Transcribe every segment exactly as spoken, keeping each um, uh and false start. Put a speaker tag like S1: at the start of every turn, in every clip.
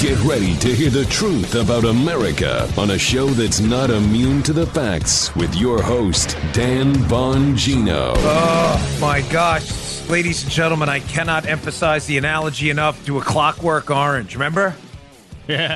S1: Get ready to hear the truth about America on a show that's not immune to the facts with your host, Dan Bongino.
S2: Oh, my gosh. Ladies and gentlemen, I cannot emphasize the analogy enough to A Clockwork Orange. Remember?
S3: Yeah.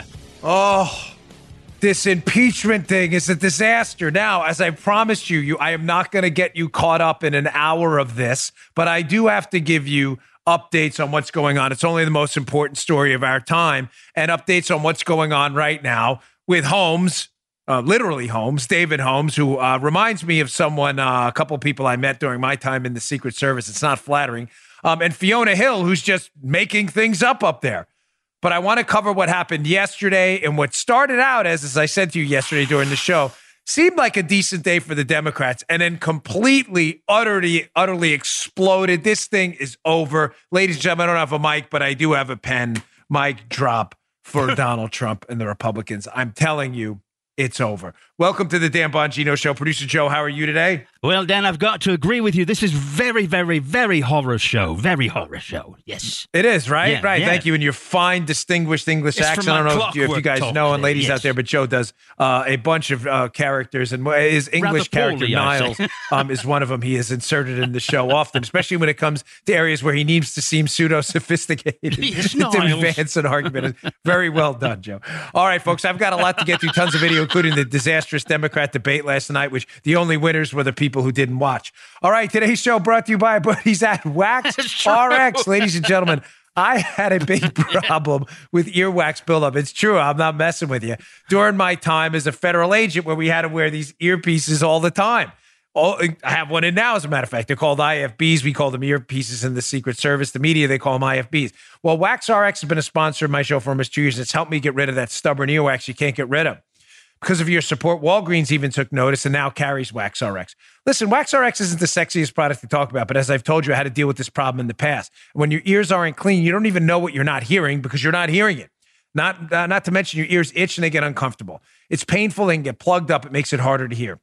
S2: Oh, this impeachment thing is a disaster. Now, as I promised you, you I am not going to get you caught up in an hour of this, but I do have to give you updates on what's going on. It's only the most important story of our time, and updates on what's going on right now with Holmes, uh, literally Holmes, David Holmes, who uh, reminds me of someone, uh, a couple of people I met during my time in the Secret Service. It's not flattering. Um, and Fiona Hill, who's just making things up up there. But I want to cover what happened yesterday, and what started out as, as I said to you yesterday during the show, seemed like a decent day for the Democrats, and then completely, utterly, utterly exploded. This thing is over. Ladies and gentlemen, I don't have a mic, but I do have a pen. Mic drop for Donald Trump and the Republicans. I'm telling you, it's over. Welcome to the Dan Bongino Show. Producer Joe, how are you today?
S3: Well, Dan, I've got to agree with you. This is very, very, very horror show. Very horror show. Yes.
S2: It is, right?
S3: Yeah,
S2: right.
S3: yeah.
S2: Thank you. And your fine, distinguished English
S3: It's
S2: accent.
S3: from
S2: I don't
S3: my
S2: know if you, if you guys
S3: Clockwork
S2: know,
S3: talk
S2: and ladies
S3: today,
S2: out there,
S3: yes.
S2: but Joe does uh, a bunch of uh, characters. And his English
S3: Rather
S2: character,
S3: poorly, I
S2: Niles,
S3: say.
S2: um, is one of them. He is inserted in the show often, especially when it comes to areas where he needs to seem pseudo-sophisticated
S3: Yes,
S2: to
S3: Niles.
S2: advance an argument. Very well done, Joe. All right, folks, I've got a lot to get through. Tons of video, including the disastrous Democrat debate last night, which the only winners were the people who didn't watch. All right, today's show brought to you by Buddies at Wax R X. Ladies and gentlemen, I had a big problem with earwax buildup. It's true. I'm not messing with you. During my time as a federal agent, where we had to wear these earpieces all the time. All, I have one in now, as a matter of fact. They're called I F Bs. We call them earpieces in the Secret Service. The media, they call them I F Bs. Well, Wax R X has been a sponsor of my show for almost two years. It's helped me get rid of that stubborn earwax you can't get rid of. Because of your support, Walgreens even took notice and now carries Wax R X. Listen, Wax R X isn't the sexiest product to talk about, but as I've told you, I had to deal with this problem in the past. When your ears aren't clean, you don't even know what you're not hearing because you're not hearing it. Not, uh, not to mention your ears itch and they get uncomfortable. It's painful, they can get plugged up. It makes it harder to hear.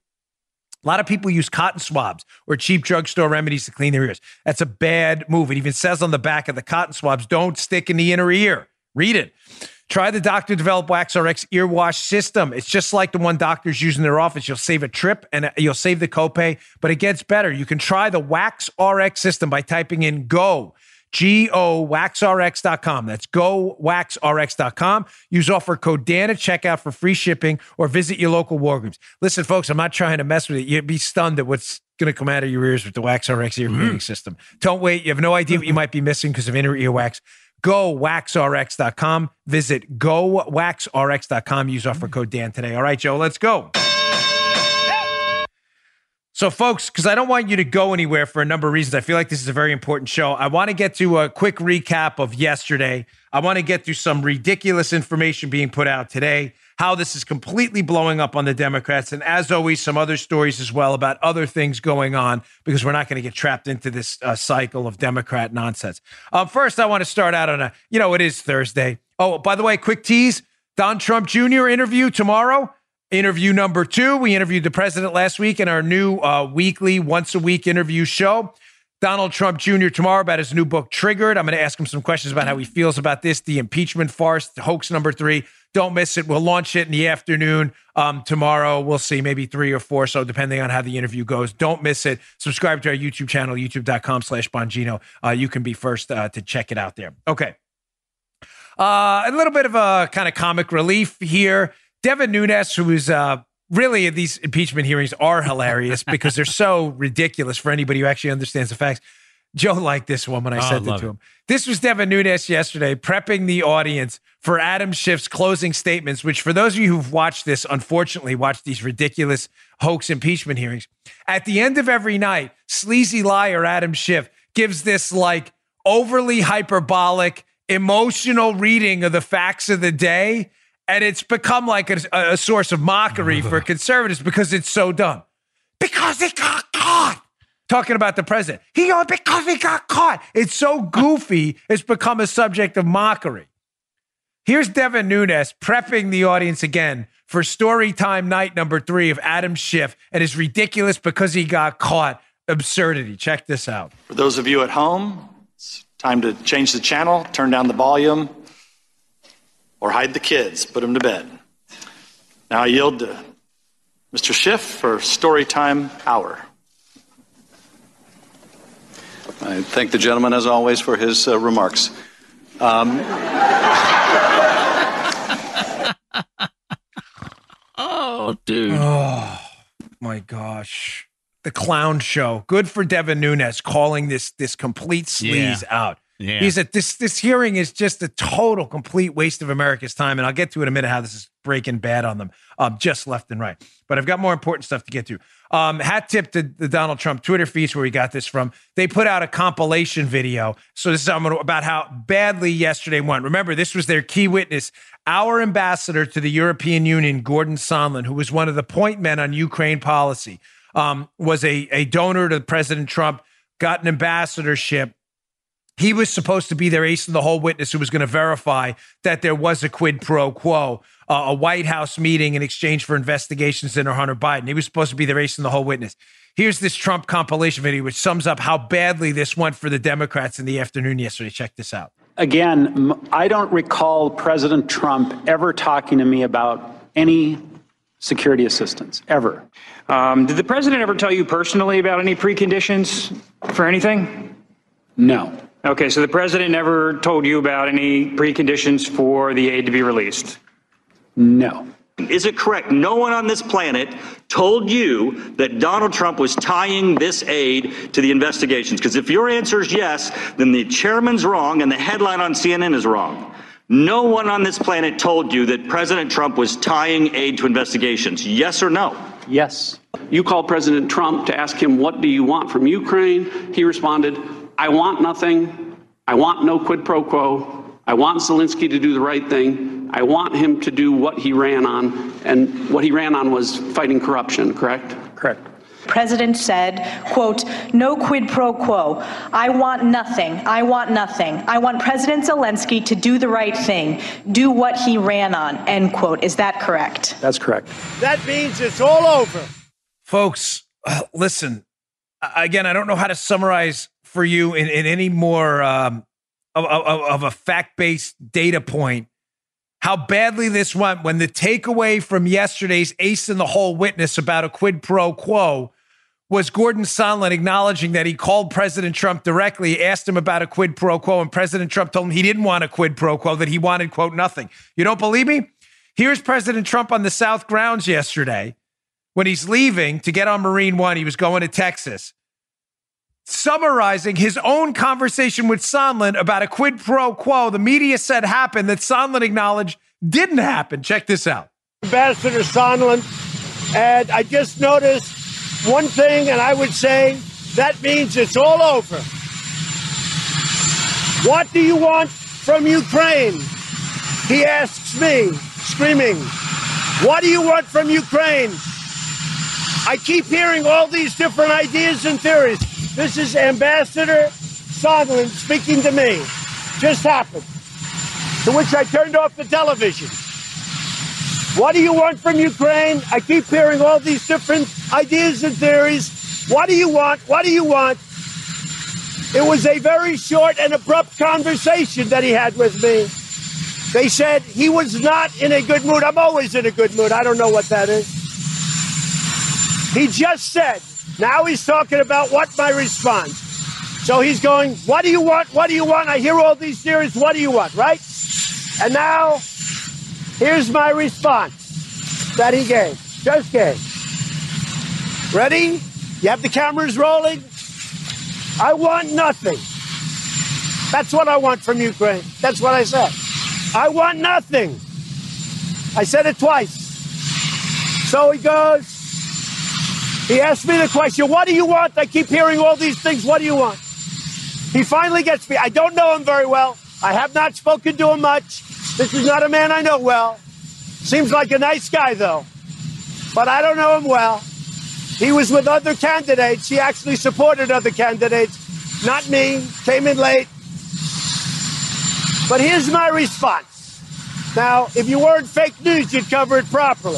S2: A lot of people use cotton swabs or cheap drugstore remedies to clean their ears. That's a bad move. It even says on the back of the cotton swabs, don't stick in the inner ear. Read it. Try the doctor-developed Wax R X ear wash system. It's just like the one doctors use in their office. You'll save a trip and you'll save the copay, but it gets better. You can try the Wax R X system by typing in GO, G O, wax R X dot com. That's go wax R X dot com. Use offer code Dan at checkout for free shipping or visit your local Walgreens. Listen, folks, I'm not trying to mess with it. You'd be stunned at what's going to come out of your ears with the Wax R X ear cleaning mm-hmm. system. Don't wait. You have no idea what you might be missing because of inner earwax. Go wax R X dot com. Visit go wax R X dot com. Use offer code Dan today. All right, Joe, let's go. So, folks, because I don't want you to go anywhere for a number of reasons. I feel like this is a very important show. I want to get to a quick recap of yesterday. I want to get through some ridiculous information being put out today, how this is completely blowing up on the Democrats, and as always, some other stories as well about other things going on, because we're not going to get trapped into this uh, cycle of Democrat nonsense. Um, first, I want to start out on a, you know, it is Thursday. Oh, by the way, quick tease, Don Trump Junior interview tomorrow. Interview number two. We interviewed the president last week in our new uh, weekly, once-a-week interview show. Donald Trump Junior tomorrow about his new book, Triggered. I'm going to ask him some questions about how he feels about this, the impeachment farce, hoax number three. Don't miss it. We'll launch it in the afternoon um, tomorrow. We'll see, maybe three or four, so depending on how the interview goes. Don't miss it. Subscribe to our YouTube channel, youtube.com slash Bongino. Uh, you can be first uh, to check it out there. Okay. Uh, a little bit of a kind of comic relief here. Devin Nunes, who is uh, really, these impeachment hearings are hilarious because they're so ridiculous for anybody who actually understands the facts. Joe liked this one when I oh, sent it to him. This was Devin Nunes yesterday prepping the audience for Adam Schiff's closing statements, which for those of you who've watched this, unfortunately, watched these ridiculous hoax impeachment hearings. At the end of every night, sleazy liar Adam Schiff gives this like overly hyperbolic, emotional reading of the facts of the day. And it's become like a, a source of mockery for conservatives because it's so dumb. Because he got caught. Talking about the president. He got because he got caught. It's so goofy, it's become a subject of mockery. Here's Devin Nunes prepping the audience again for story time night number three of Adam Schiff and his ridiculous because he got caught absurdity. Check this out.
S4: For those of you at home, it's time to change the channel, turn down the volume, or hide the kids, put them to bed. Now I yield to Mister Schiff for story time hour.
S5: I thank the gentleman, as always, for his uh, remarks. Um,
S3: oh, dude.
S2: Oh, my gosh. The clown show. Good for Devin Nunes calling this this complete sleaze
S3: Yeah.
S2: out.
S3: Yeah.
S2: He's at this this hearing is just a total complete waste of America's time, and I'll get to in a minute how this is breaking bad on them, um, just left and right. But I've got more important stuff to get to. Um, hat tip to the Donald Trump Twitter feeds where we got this from. They put out a compilation video. So this is about how badly yesterday went. Remember, this was their key witness, our ambassador to the European Union, Gordon Sondland, who was one of the point men on Ukraine policy, um, was a, a donor to President Trump, got an ambassadorship. He was supposed to be their ace in the hole witness who was going to verify that there was a quid pro quo, uh, a White House meeting in exchange for investigations into Hunter Biden. He was supposed to be their ace in the hole witness. Here's this Trump compilation video, which sums up how badly this went for the Democrats in the afternoon yesterday. Check this out.
S6: Again, I don't recall President Trump ever talking to me about any security assistance, ever.
S7: Um, did the president ever tell you personally about any preconditions for anything?
S6: No.
S7: Okay, so the president never told you about any preconditions for the aid to be released?
S6: No.
S8: Is it correct no one on this planet told you that Donald Trump was tying this aid to the investigations? Because if your answer is yes, then the chairman's wrong and the headline on C N N is wrong. No one on this planet told you that President Trump was tying aid to investigations. Yes or no?
S6: Yes.
S9: You called President Trump to ask him, what do you want from Ukraine? He responded, I want nothing. I want no quid pro quo. I want Zelensky to do the right thing. I want him to do what he ran on. And what he ran on was fighting corruption, correct?
S6: Correct.
S10: President said, quote, no quid pro quo. I want nothing. I want nothing. I want President Zelensky to do the right thing, do what he ran on, end quote. Is that correct?
S6: That's correct.
S11: That means it's all over.
S2: Folks, uh, listen, again, I don't know how to summarize for you in, in any more um, of, of, of a fact-based data point how badly this went when the takeaway from yesterday's ace in the hole witness about a quid pro quo was Gordon Sondland acknowledging that he called President Trump directly, asked him about a quid pro quo, and President Trump told him he didn't want a quid pro quo, that he wanted, quote, nothing. You don't believe me? Here's President Trump on the South grounds yesterday when he's leaving to get on Marine One. He was going to Texas, summarizing his own conversation with Sondland about a quid pro quo the media said happened that Sondland acknowledged didn't happen. Check this out.
S11: Ambassador Sondland, and I just noticed one thing, and I would say that means it's all over. What do you want from Ukraine? He asks me, screaming, what do you want from Ukraine? I keep hearing all these different ideas and theories. This is Ambassador Sondland speaking to me. Just happened. To which I turned off the television. What do you want from Ukraine? I keep hearing all these different ideas and theories. What do you want? What do you want? It was a very short and abrupt conversation that he had with me. They said he was not in a good mood. I'm always in a good mood. I don't know what that is. He just said, now he's talking about what my response. So he's going, what do you want? What do you want? I hear all these theories. What do you want? Right? And now, here's my response that he gave, just gave. Ready? You have the cameras rolling? I want nothing. That's what I want from Ukraine. That's what I said. I want nothing. I said it twice. So he goes, he asked me the question, what do you want? I keep hearing all these things. What do you want? He finally gets me. I don't know him very well. I have not spoken to him much. This is not a man I know well. Seems like a nice guy, though. But I don't know him well. He was with other candidates. He actually supported other candidates. Not me. Came in late. But here's my response. Now, if you weren't fake news, you'd cover it properly.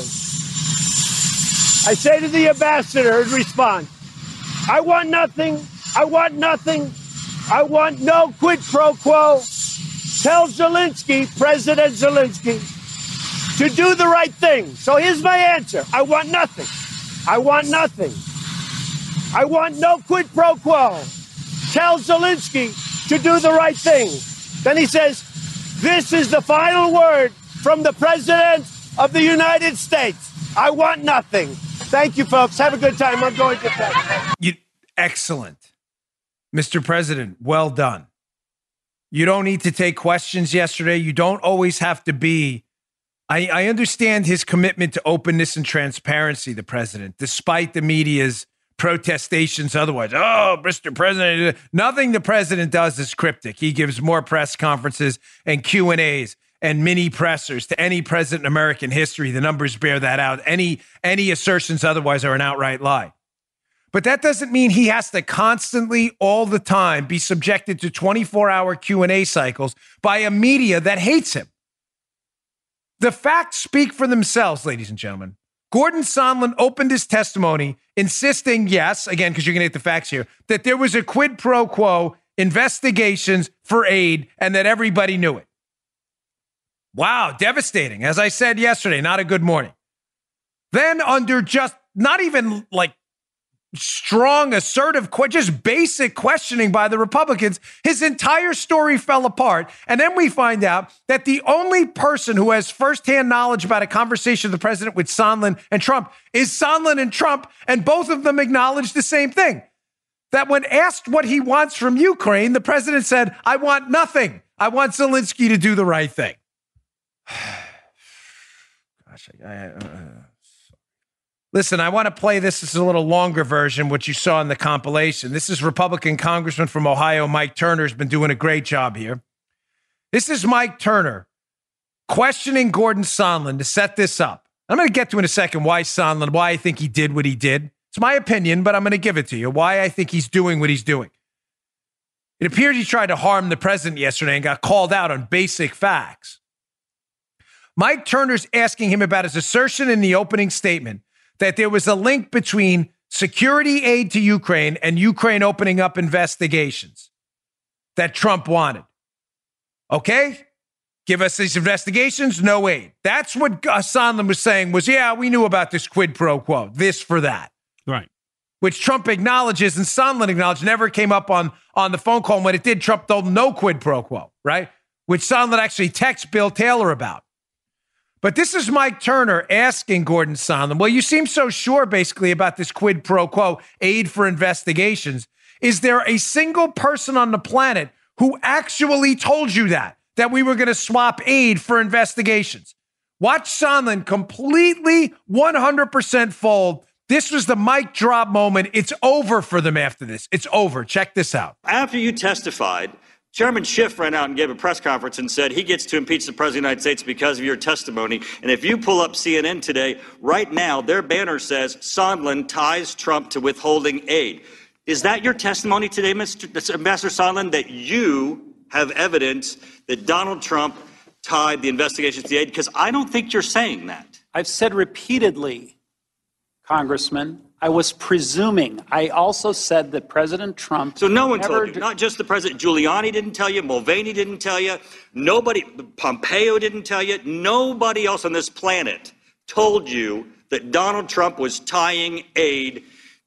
S11: I say to the ambassador in response, I want nothing. I want nothing. I want no quid pro quo. tell Zelensky, President Zelensky, to do the right thing. So here's my answer. I want nothing. I want nothing. I want no quid pro quo. Tell Zelensky to do the right thing. Then he says, this is the final word from the President of the United States. I want nothing. Thank you, folks. Have a good time. I'm going to bed.
S2: You, excellent. Mister President, well done. You don't need to take questions yesterday. You don't always have to be. I, I understand his commitment to openness and transparency, the president, despite the media's protestations otherwise. Oh, Mister President, nothing the president does is cryptic. He gives more press conferences and Q and A's and mini pressers to any president in American history. The numbers bear that out. Any, any assertions otherwise are an outright lie. But that doesn't mean he has to constantly, all the time, be subjected to twenty-four hour Q and A cycles by a media that hates him. The facts speak for themselves, ladies and gentlemen. Gordon Sondland opened his testimony insisting, yes, again, because you're going to get the facts here, that there was a quid pro quo investigations for aid and that everybody knew it. Wow, devastating. As I said yesterday, not a good morning. Then under just not even like strong, assertive, just basic questioning by the Republicans, his entire story fell apart. And then we find out that the only person who has firsthand knowledge about a conversation with the president with Sondland and Trump is Sondland and Trump, and both of them acknowledged the same thing. That when asked what he wants from Ukraine, the president said, I want nothing. I want Zelensky to do the right thing. Gosh, I... I uh... Listen, I want to play this. This is a little longer version, what you saw in the compilation. This is Republican Congressman from Ohio, Mike Turner, has been doing a great job here. This is Mike Turner questioning Gordon Sondland to set this up. I'm going to get to in a second why Sondland, why I think he did what he did. It's my opinion, but I'm going to give it to you, why I think he's doing what he's doing. It appeared he tried to harm the president yesterday and got called out on basic facts. Mike Turner's asking him about his assertion in the opening statement that there was a link between security aid to Ukraine and Ukraine opening up investigations that Trump wanted. Okay? Give us these investigations, no aid. That's what Sondland was saying was, yeah, we knew about this quid pro quo, this for that.
S3: Right.
S2: Which Trump acknowledges and Sondland acknowledged never came up on, on the phone call. And when it did, Trump told him no quid pro quo, right? Which Sondland actually texted Bill Taylor about. But this is Mike Turner asking Gordon Sondland, well, you seem so sure basically about this quid pro quo, aid for investigations. Is there a single person on the planet who actually told you that, that we were going to swap aid for investigations? Watch Sondland completely one hundred percent fold. This was the mic drop moment. It's over for them after this. It's over. Check this out.
S8: After you testified, Chairman Schiff ran out and gave a press conference and said he gets to impeach the President of the United States because of your testimony. And if you pull up C N N today, right now, their banner says Sondland ties Trump to withholding aid. Is that your testimony today, Mister Ambassador Sondland, that you have evidence that Donald Trump tied the investigations to the aid? Because I don't think you're saying that.
S6: I've said repeatedly, Congressman, I was presuming. I also said that President Trump...
S8: So no one
S6: never
S8: told you, not just the president. Giuliani didn't tell you. Mulvaney didn't tell you. Nobody, Pompeo didn't tell you. Nobody else on this planet told you that Donald Trump was tying aid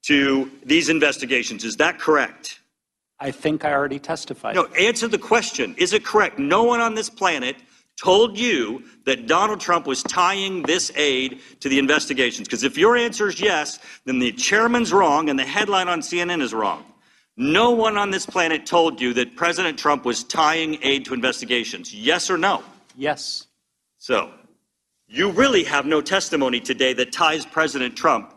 S8: to these investigations. Is that correct?
S6: I think I already testified.
S8: No, answer the question. Is it correct? No one on this planet told you that Donald Trump was tying this aid to the investigations? Because if your answer is yes, then the chairman's wrong and the headline on C N N is wrong. No one on this planet told you that President Trump was tying aid to investigations. Yes or no?
S6: Yes.
S8: So you really have no testimony today that ties President Trump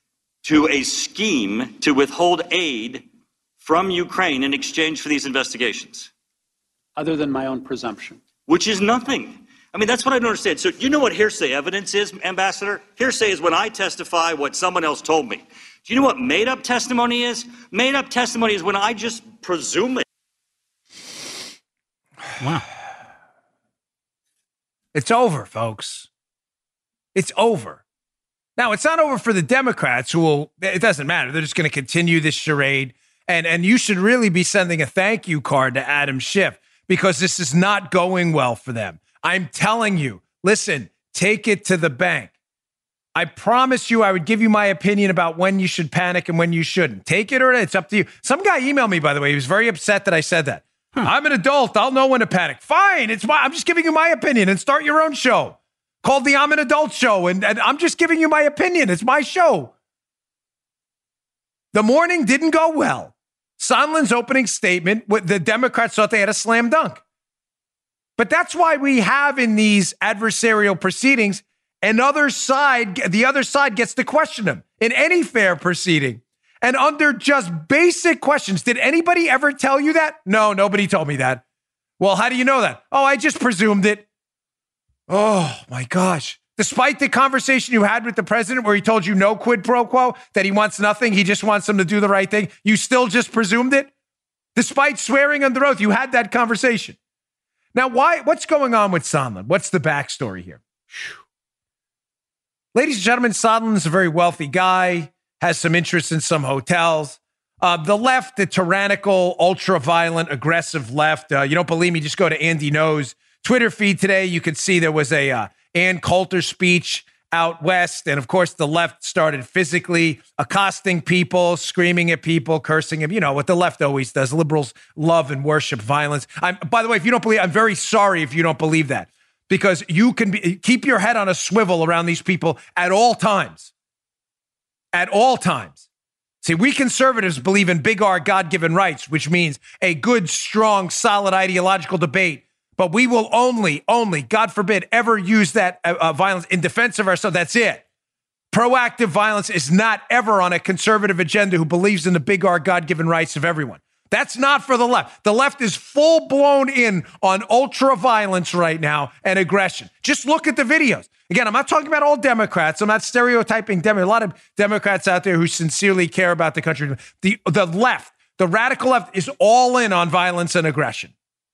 S8: to a scheme to withhold aid from Ukraine in exchange for these investigations.
S6: Other than my own presumption.
S8: Which is nothing. I mean, that's what I don't understand. So you know what hearsay evidence is, Ambassador? Hearsay is when I testify what someone else told me. Do you know what made-up testimony is? Made-up testimony is when I just presume it.
S3: Wow.
S2: It's over, folks. It's over. Now, it's not over for the Democrats who will, it doesn't matter. They're just going to continue this charade. And, and you should really be sending a thank you card to Adam Schiff, because this is not going well for them. I'm telling you, listen, take it to the bank. I promise you I would give you my opinion about when you should panic and when you shouldn't. Take it or it's up to you. Some guy emailed me, by the way. He was very upset that I said that. Hmm. I'm an adult. I'll know when to panic. Fine. It's my, I'm just giving you my opinion, and start your own show called the I'm an Adult Show. And, and I'm just giving you my opinion. It's my show. The morning didn't go well. Sondland's opening statement, the Democrats thought they had a slam dunk. But that's why we have in these adversarial proceedings, another side, the other side gets to question him in any fair proceeding. And under just basic questions, did anybody ever tell you that? No, nobody told me that. Well, how do you know that? Oh, I just presumed it. Oh, my gosh. Despite the conversation you had with the president where he told you no quid pro quo, that he wants nothing, he just wants them to do the right thing, you still just presumed it? Despite swearing under oath, you had that conversation. Now, why? What's going on with Sondland? What's the backstory here? Whew. Ladies and gentlemen, Sondland's a very wealthy guy, has some interest in some hotels. Uh, the left, the tyrannical, ultra-violent, aggressive left. Uh, you don't believe me? Just go to Andy Ngo's Twitter feed today. You could see there was a uh, Ann Coulter speech out west. And of course, the left started physically accosting people, screaming at people, cursing them. You know what the left always does. Liberals love and worship violence. I'm, by the way, if you don't believe, I'm very sorry if you don't believe that, because you can be, keep your head on a swivel around these people at all times. At all times. See, we conservatives believe in big R God-given rights, which means a good, strong, solid ideological debate. But we will only, only, God forbid, ever use that uh, uh, violence in defense of ourselves. That's it. Proactive violence is not ever on a conservative agenda who believes in the big R God-given rights of everyone. That's not for the left. The left is full-blown in on ultra-violence right now and aggression. Just look at the videos. Again, I'm not talking about all Democrats. I'm not stereotyping Democrats. A lot of Democrats out there who sincerely care about the country. The, the left, the radical left, is all in on violence and aggression.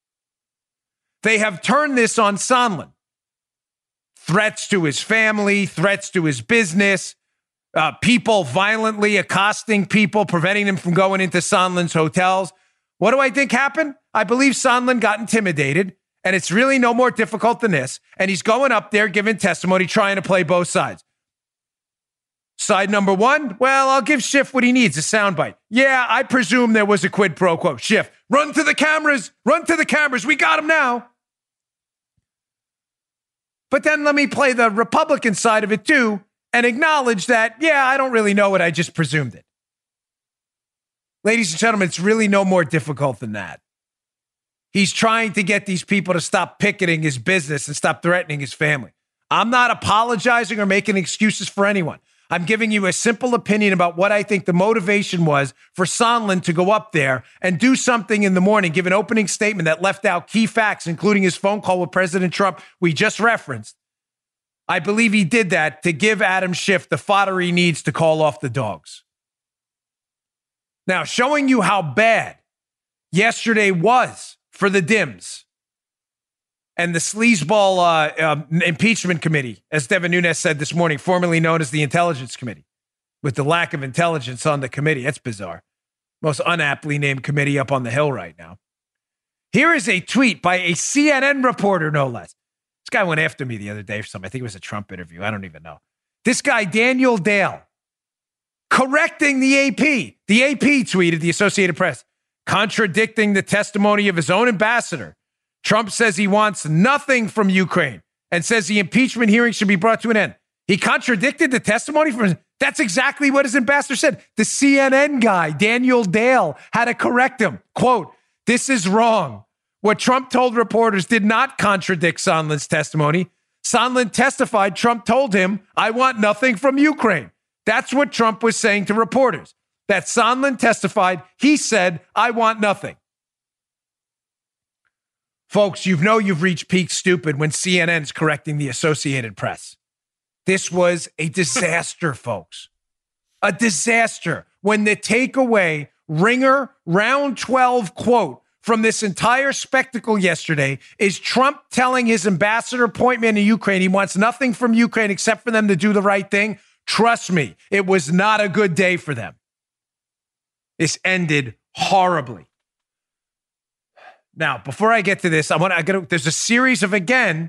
S2: They have turned this on Sondland. Threats to his family, threats to his business, uh, people violently accosting people, preventing them from going into Sondland's hotels. What do I think happened? I believe Sondland got intimidated, and it's really no more difficult than this. And he's going up there giving testimony, trying to play both sides. Side number one, well, I'll give Schiff what he needs, a soundbite. Yeah, I presume there was a quid pro quo. Schiff, run to the cameras, run to the cameras. We got him now. But then let me play the Republican side of it too and acknowledge that, yeah, I don't really know it. I just presumed it. Ladies and gentlemen, it's really no more difficult than that. He's trying to get these people to stop picketing his business and stop threatening his family. I'm not apologizing or making excuses for anyone. I'm giving you a simple opinion about what I think the motivation was for Sondland to go up there and do something in the morning, give an opening statement that left out key facts, including his phone call with President Trump we just referenced. I believe he did that to give Adam Schiff the fodder he needs to call off the dogs. Now, showing you how bad yesterday was for the Dems and the sleazeball uh, uh, impeachment committee, as Devin Nunes said this morning, formerly known as the Intelligence Committee, with the lack of intelligence on the committee. That's bizarre. Most unaptly named committee up on the Hill right now. Here is a tweet by a C N N reporter, no less. This guy went after me the other day for something. I think it was a Trump interview. I don't even know. This guy, Daniel Dale, correcting the A P. The A P tweeted, the Associated Press, contradicting the testimony of his own ambassador. Trump says he wants nothing from Ukraine and says the impeachment hearing should be brought to an end. He contradicted the testimony from, that's exactly what his ambassador said. The C N N guy, Daniel Dale, had to correct him. Quote, this is wrong. What Trump told reporters did not contradict Sondland's testimony. Sondland testified Trump told him, I want nothing from Ukraine. That's what Trump was saying to reporters. That Sondland testified, he said, I want nothing. Folks, you know you've reached peak stupid when C N N's correcting the Associated Press. This was a disaster, folks. A disaster. When the takeaway ringer round twelve quote from this entire spectacle yesterday is Trump telling his ambassador point man in Ukraine he wants nothing from Ukraine except for them to do the right thing. Trust me, it was not a good day for them. This ended horribly. Now, before I get to this, I want to, I gotta, there's a series of, again,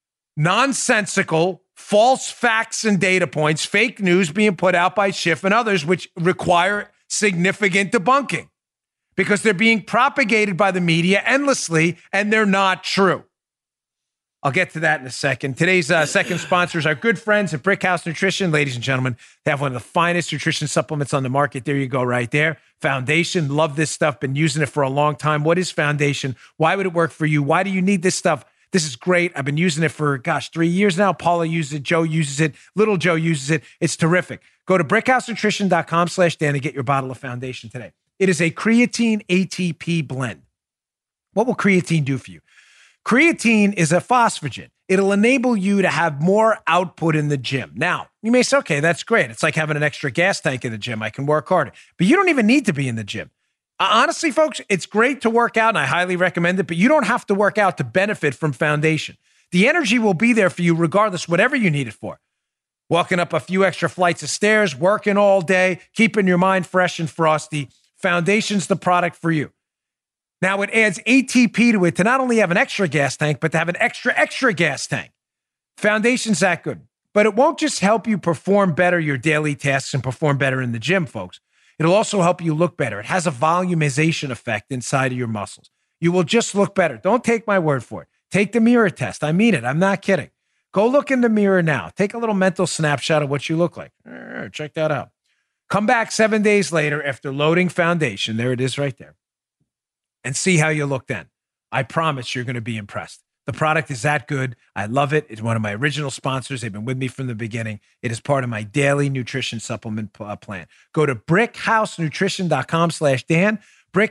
S2: nonsensical, false facts and data points, fake news being put out by Schiff and others, which require significant debunking because they're being propagated by the media endlessly and they're not true. I'll get to that in a second. Today's uh, second sponsor is our good friends at Brickhouse Nutrition. Ladies and gentlemen, they have one of the finest nutrition supplements on the market. There you go right there. Foundation. Love this stuff. Been using it for a long time. What is Foundation? Why would it work for you? Why do you need this stuff? This is great. I've been using it for, gosh, three years now. Paula uses it. Joe uses it. Little Joe uses it. It's terrific. Go to brickhousenutrition.com slash Dan and get your bottle of Foundation today. It is a creatine A T P blend. What will creatine do for you? Creatine is a phosphagen. It'll enable you to have more output in the gym. Now, you may say, okay, that's great. It's like having an extra gas tank in the gym. I can work harder. But you don't even need to be in the gym. Uh, honestly, folks, it's great to work out, and I highly recommend it, but you don't have to work out to benefit from Foundation. The energy will be there for you regardless, whatever you need it for. Walking up a few extra flights of stairs, working all day, keeping your mind fresh and frosty. Foundation's the product for you. Now, it adds A T P to it to not only have an extra gas tank, but to have an extra, extra gas tank. Foundation's that good. But it won't just help you perform better your daily tasks and perform better in the gym, folks. It'll also help you look better. It has a volumization effect inside of your muscles. You will just look better. Don't take my word for it. Take the mirror test. I mean it. I'm not kidding. Go look in the mirror now. Take a little mental snapshot of what you look like. Check that out. Come back seven days later after loading Foundation. There it is right there. And see how you look then. I promise you're going to be impressed. The product is that good. I love it. It's one of my original sponsors. They've been with me from the beginning. It is part of my daily nutrition supplement uh, plan. Go to brickhousenutrition.com slash Dan.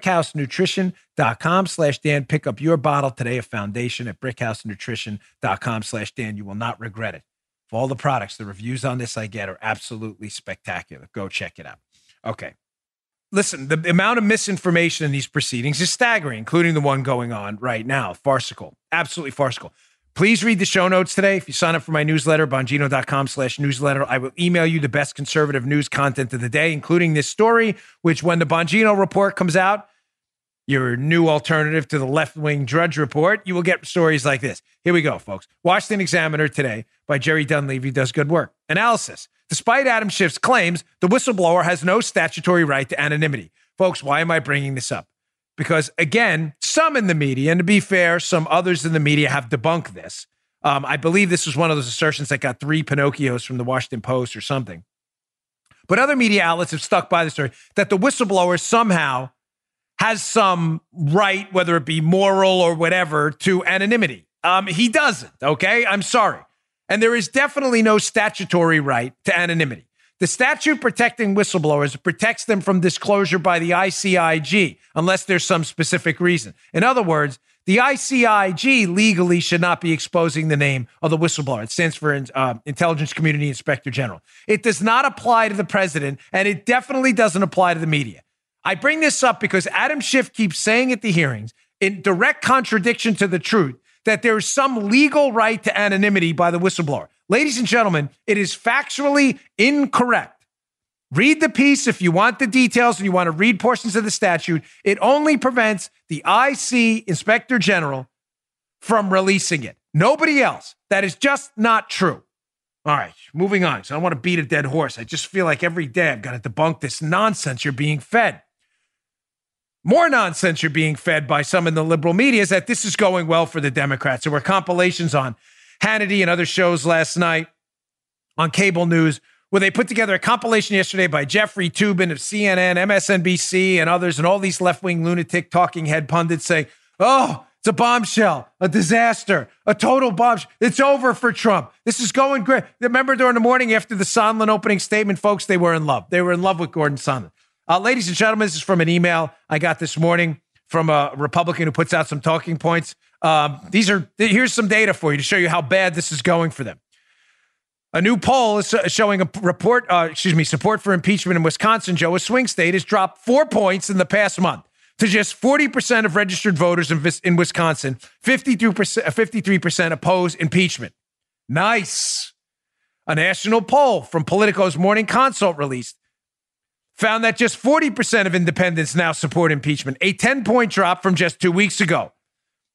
S2: brickhousenutrition.com slash Dan. Pick up your bottle today of Foundation at brickhousenutrition.com slash Dan. You will not regret it. For all the products, the reviews on this I get are absolutely spectacular. Go check it out. Okay. Listen, the amount of misinformation in these proceedings is staggering, including the one going on right now. Farcical. Absolutely farcical. Please read the show notes today. If you sign up for my newsletter, bongino.com slash newsletter, I will email you the best conservative news content of the day, including this story, which when the Bongino report comes out, your new alternative to the left-wing Drudge Report, you will get stories like this. Here we go, folks. Washington Examiner today by Jerry Dunleavy does good work. Analysis. Despite Adam Schiff's claims, the whistleblower has no statutory right to anonymity. Folks, why am I bringing this up? Because, again, some in the media, and to be fair, some others in the media have debunked this. Um, I believe this was one of those assertions that got three Pinocchios from the Washington Post or something. But other media outlets have stuck by the story that the whistleblower somehow has some right, whether it be moral or whatever, to anonymity. Um, he doesn't, okay? I'm sorry. And there is definitely no statutory right to anonymity. The statute protecting whistleblowers protects them from disclosure by the I C I G, unless there's some specific reason. In other words, the I C I G legally should not be exposing the name of the whistleblower. It stands for uh, Intelligence Community Inspector General. It does not apply to the president, and it definitely doesn't apply to the media. I bring this up because Adam Schiff keeps saying at the hearings, in direct contradiction to the truth, that there is some legal right to anonymity by the whistleblower. Ladies and gentlemen, it is factually incorrect. Read the piece if you want the details and you want to read portions of the statute. It only prevents the I C Inspector General from releasing it. Nobody else. That is just not true. All right, moving on. So I don't want to beat a dead horse. I just feel like every day I've got to debunk this nonsense you're being fed. More nonsense you're being fed by some in the liberal media is that this is going well for the Democrats. There were compilations on Hannity and other shows last night on cable news where they put together a compilation yesterday by Jeffrey Toobin of C N N, M S N B C, and others, and all these left-wing lunatic talking head pundits say, oh, it's a bombshell, a disaster, a total bombshell. It's over for Trump. This is going great. Remember during the morning after the Sondland opening statement, folks, they were in love. They were in love with Gordon Sondland. Uh, ladies and gentlemen, this is from an email I got this morning from a Republican who puts out some talking points. Um, these are here's some data for you to show you how bad this is going for them. A new poll is showing a report, uh, excuse me, support for impeachment in Wisconsin, Joe, a swing state, has dropped four points in the past month to just forty percent of registered voters in, in Wisconsin. fifty-two percent, fifty-three percent oppose impeachment. Nice. A national poll from Politico's Morning Consult released found that just forty percent of independents now support impeachment, a ten-point drop from just two weeks ago.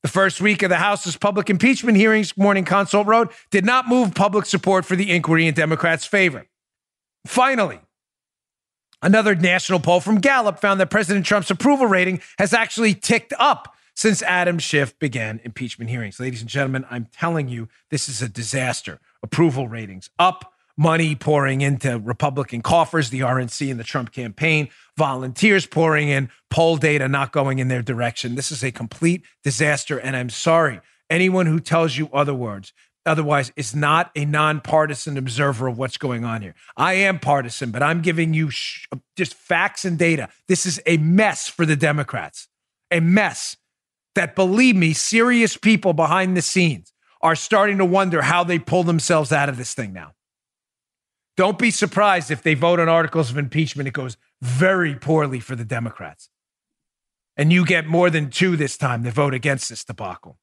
S2: The first week of the House's public impeachment hearings, Morning Consult wrote, did not move public support for the inquiry in Democrats' favor. Finally, another national poll from Gallup found that President Trump's approval rating has actually ticked up since Adam Schiff began impeachment hearings. Ladies and gentlemen, I'm telling you, this is a disaster. Approval ratings up, money pouring into Republican coffers, the R N C and the Trump campaign, volunteers pouring in, poll data not going in their direction. This is a complete disaster, and I'm sorry. Anyone who tells you other words, otherwise is not a nonpartisan observer of what's going on here. I am partisan, but I'm giving you sh- just facts and data. This is a mess for the Democrats, a mess that, believe me, serious people behind the scenes are starting to wonder how they pull themselves out of this thing now. Don't be surprised if they vote on articles of impeachment. It goes very poorly for the Democrats. And you get more than two this time that vote against this debacle.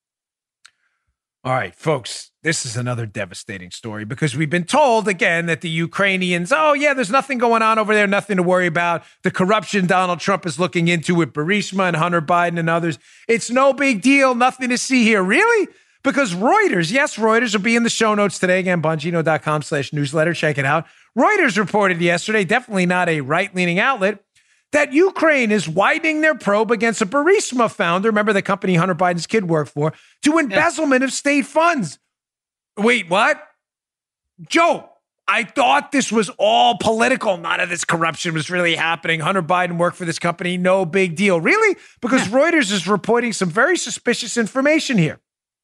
S2: All right, folks, this is another devastating story because we've been told again that the Ukrainians, oh, yeah, there's nothing going on over there, nothing to worry about. The corruption Donald Trump is looking into with Burisma and Hunter Biden and others. It's no big deal. Nothing to see here. Really? Because Reuters, yes, Reuters will be in the show notes today. Again, Bongino.com slash newsletter. Check it out. Reuters reported yesterday, definitely not a right-leaning outlet, that Ukraine is widening their probe against a Burisma founder, remember the company Hunter Biden's kid worked for, to embezzlement yeah. of state funds. Wait, what? Joe, I thought this was all political. None of this corruption was really happening. Hunter Biden worked for this company. No big deal. Really? Because yeah. Reuters is reporting some very suspicious information here.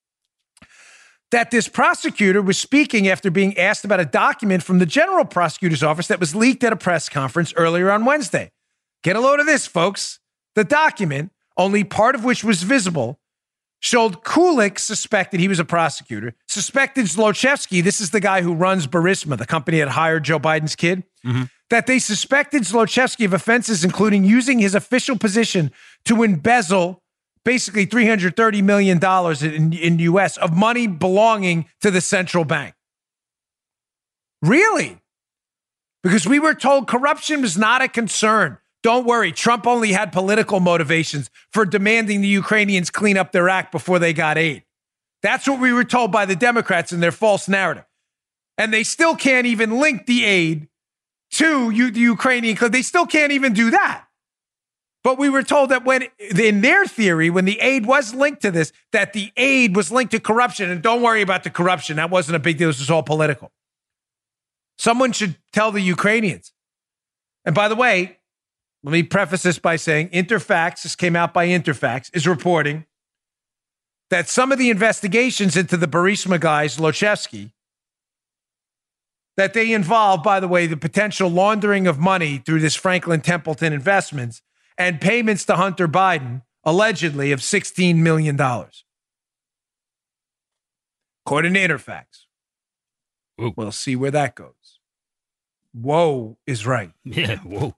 S2: That this prosecutor was speaking after being asked about a document from the general prosecutor's office that was leaked at a press conference earlier on Wednesday. Get a load of this, folks. The document, only part of which was visible, showed Kulik suspected, he was a prosecutor, suspected Zlochevsky, this is the guy who runs Burisma, the company that hired Joe Biden's kid, mm-hmm. that they suspected Zlochevsky of offenses, including using his official position to embezzle basically three hundred thirty million dollars in, in U S of money belonging to the central bank. Really? Because we were told corruption was not a concern. Don't worry, Trump only had political motivations for demanding the Ukrainians clean up their act before they got aid. That's what we were told by the Democrats in their false narrative. And they still can't even link the aid to you, the Ukrainian, because they still can't even do that. But we were told that when, in their theory, when the aid was linked to this, that the aid was linked to corruption. And don't worry about the corruption. That wasn't a big deal. This was all political. Someone should tell the Ukrainians. And by the way, let me preface this by saying Interfax, this came out by Interfax, is reporting that some of the investigations into the Burisma guys, Zlochevsky, that they involve, by the way, the potential laundering of money through this Franklin Templeton Investments and payments to Hunter Biden, allegedly, of sixteen million dollars. According to Interfax. Ooh. We'll see where that goes. Whoa is right.
S3: Yeah, whoa.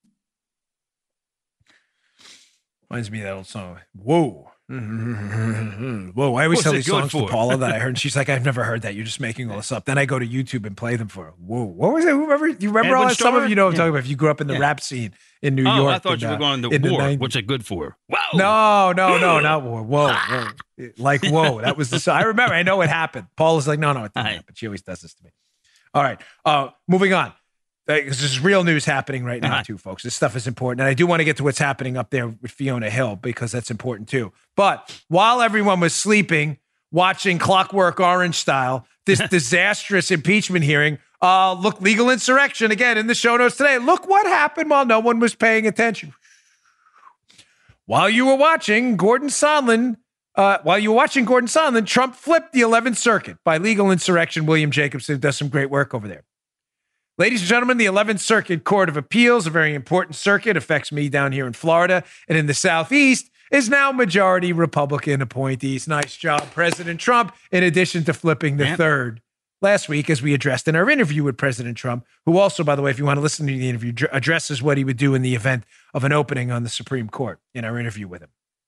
S2: Reminds me of that old song. Whoa. Whoa. I always
S3: What's
S2: tell
S3: it
S2: these
S3: good
S2: songs
S3: for?
S2: to Paula that I heard. And she's like, I've never heard that. You're just making all this up. Then I go to YouTube and play them for her. Whoa. What was it? Remember, you remember
S3: Edwin
S2: all that? Some
S3: Starr?
S2: of you know what I'm
S3: Yeah.
S2: talking about. If you grew up in the
S3: Yeah.
S2: rap scene in New
S3: Oh,
S2: York.
S3: I thought
S2: in,
S3: you were
S2: uh,
S3: going to
S2: in the
S3: war.
S2: nineties.
S3: What's it good for? Whoa.
S2: No, no, no, not war. Whoa, whoa. Like, whoa. That was the song. I remember. I know it happened. Paula's like, no, no, it didn't
S3: Aye.
S2: happen. She always does this to me. All right. Uh, moving on. Because this is real news happening right now,
S3: Uh-huh.
S2: too, folks. This stuff is important. And I do want to get to what's happening up there with Fiona Hill because that's important, too. But while everyone was sleeping, watching Clockwork Orange style, this disastrous impeachment hearing, uh, look, legal insurrection, again, in the show notes today. Look what happened while no one was paying attention. While you were watching Gordon Sondland, uh, while you were watching Gordon Sondland, Trump flipped the eleventh Circuit by legal insurrection. William Jacobson does some great work over there. Ladies and gentlemen, the eleventh Circuit Court of Appeals, a very important circuit, affects me down here in Florida and in the Southeast, is now majority Republican appointees. Nice job, President Trump, in addition to flipping the
S3: Yep.
S2: third last week, as we addressed in our interview with President Trump, who also, by the way, if you want to listen to the interview, dr- addresses what he would do in the event of an opening on the Supreme Court in our interview with him.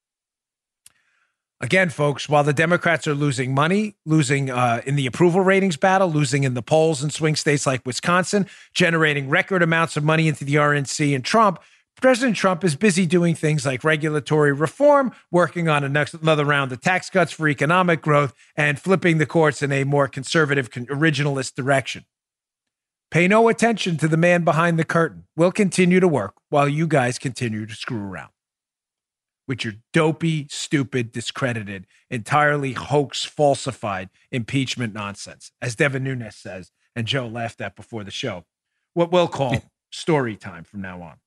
S2: Again, folks, while the Democrats are losing money, losing uh, in the approval ratings battle, losing in the polls in swing states like Wisconsin, generating record amounts of money into the R N C, and Trump President Trump is busy doing things like regulatory reform, working on a next, another round of tax cuts for economic growth, and flipping the courts in a more conservative, originalist direction. Pay no attention to the man behind the curtain. We'll continue to work while you guys continue to screw around with your dopey, stupid, discredited, entirely hoax, falsified impeachment nonsense, as Devin Nunes says, and Joe laughed at before the show. What we'll call story time from now on.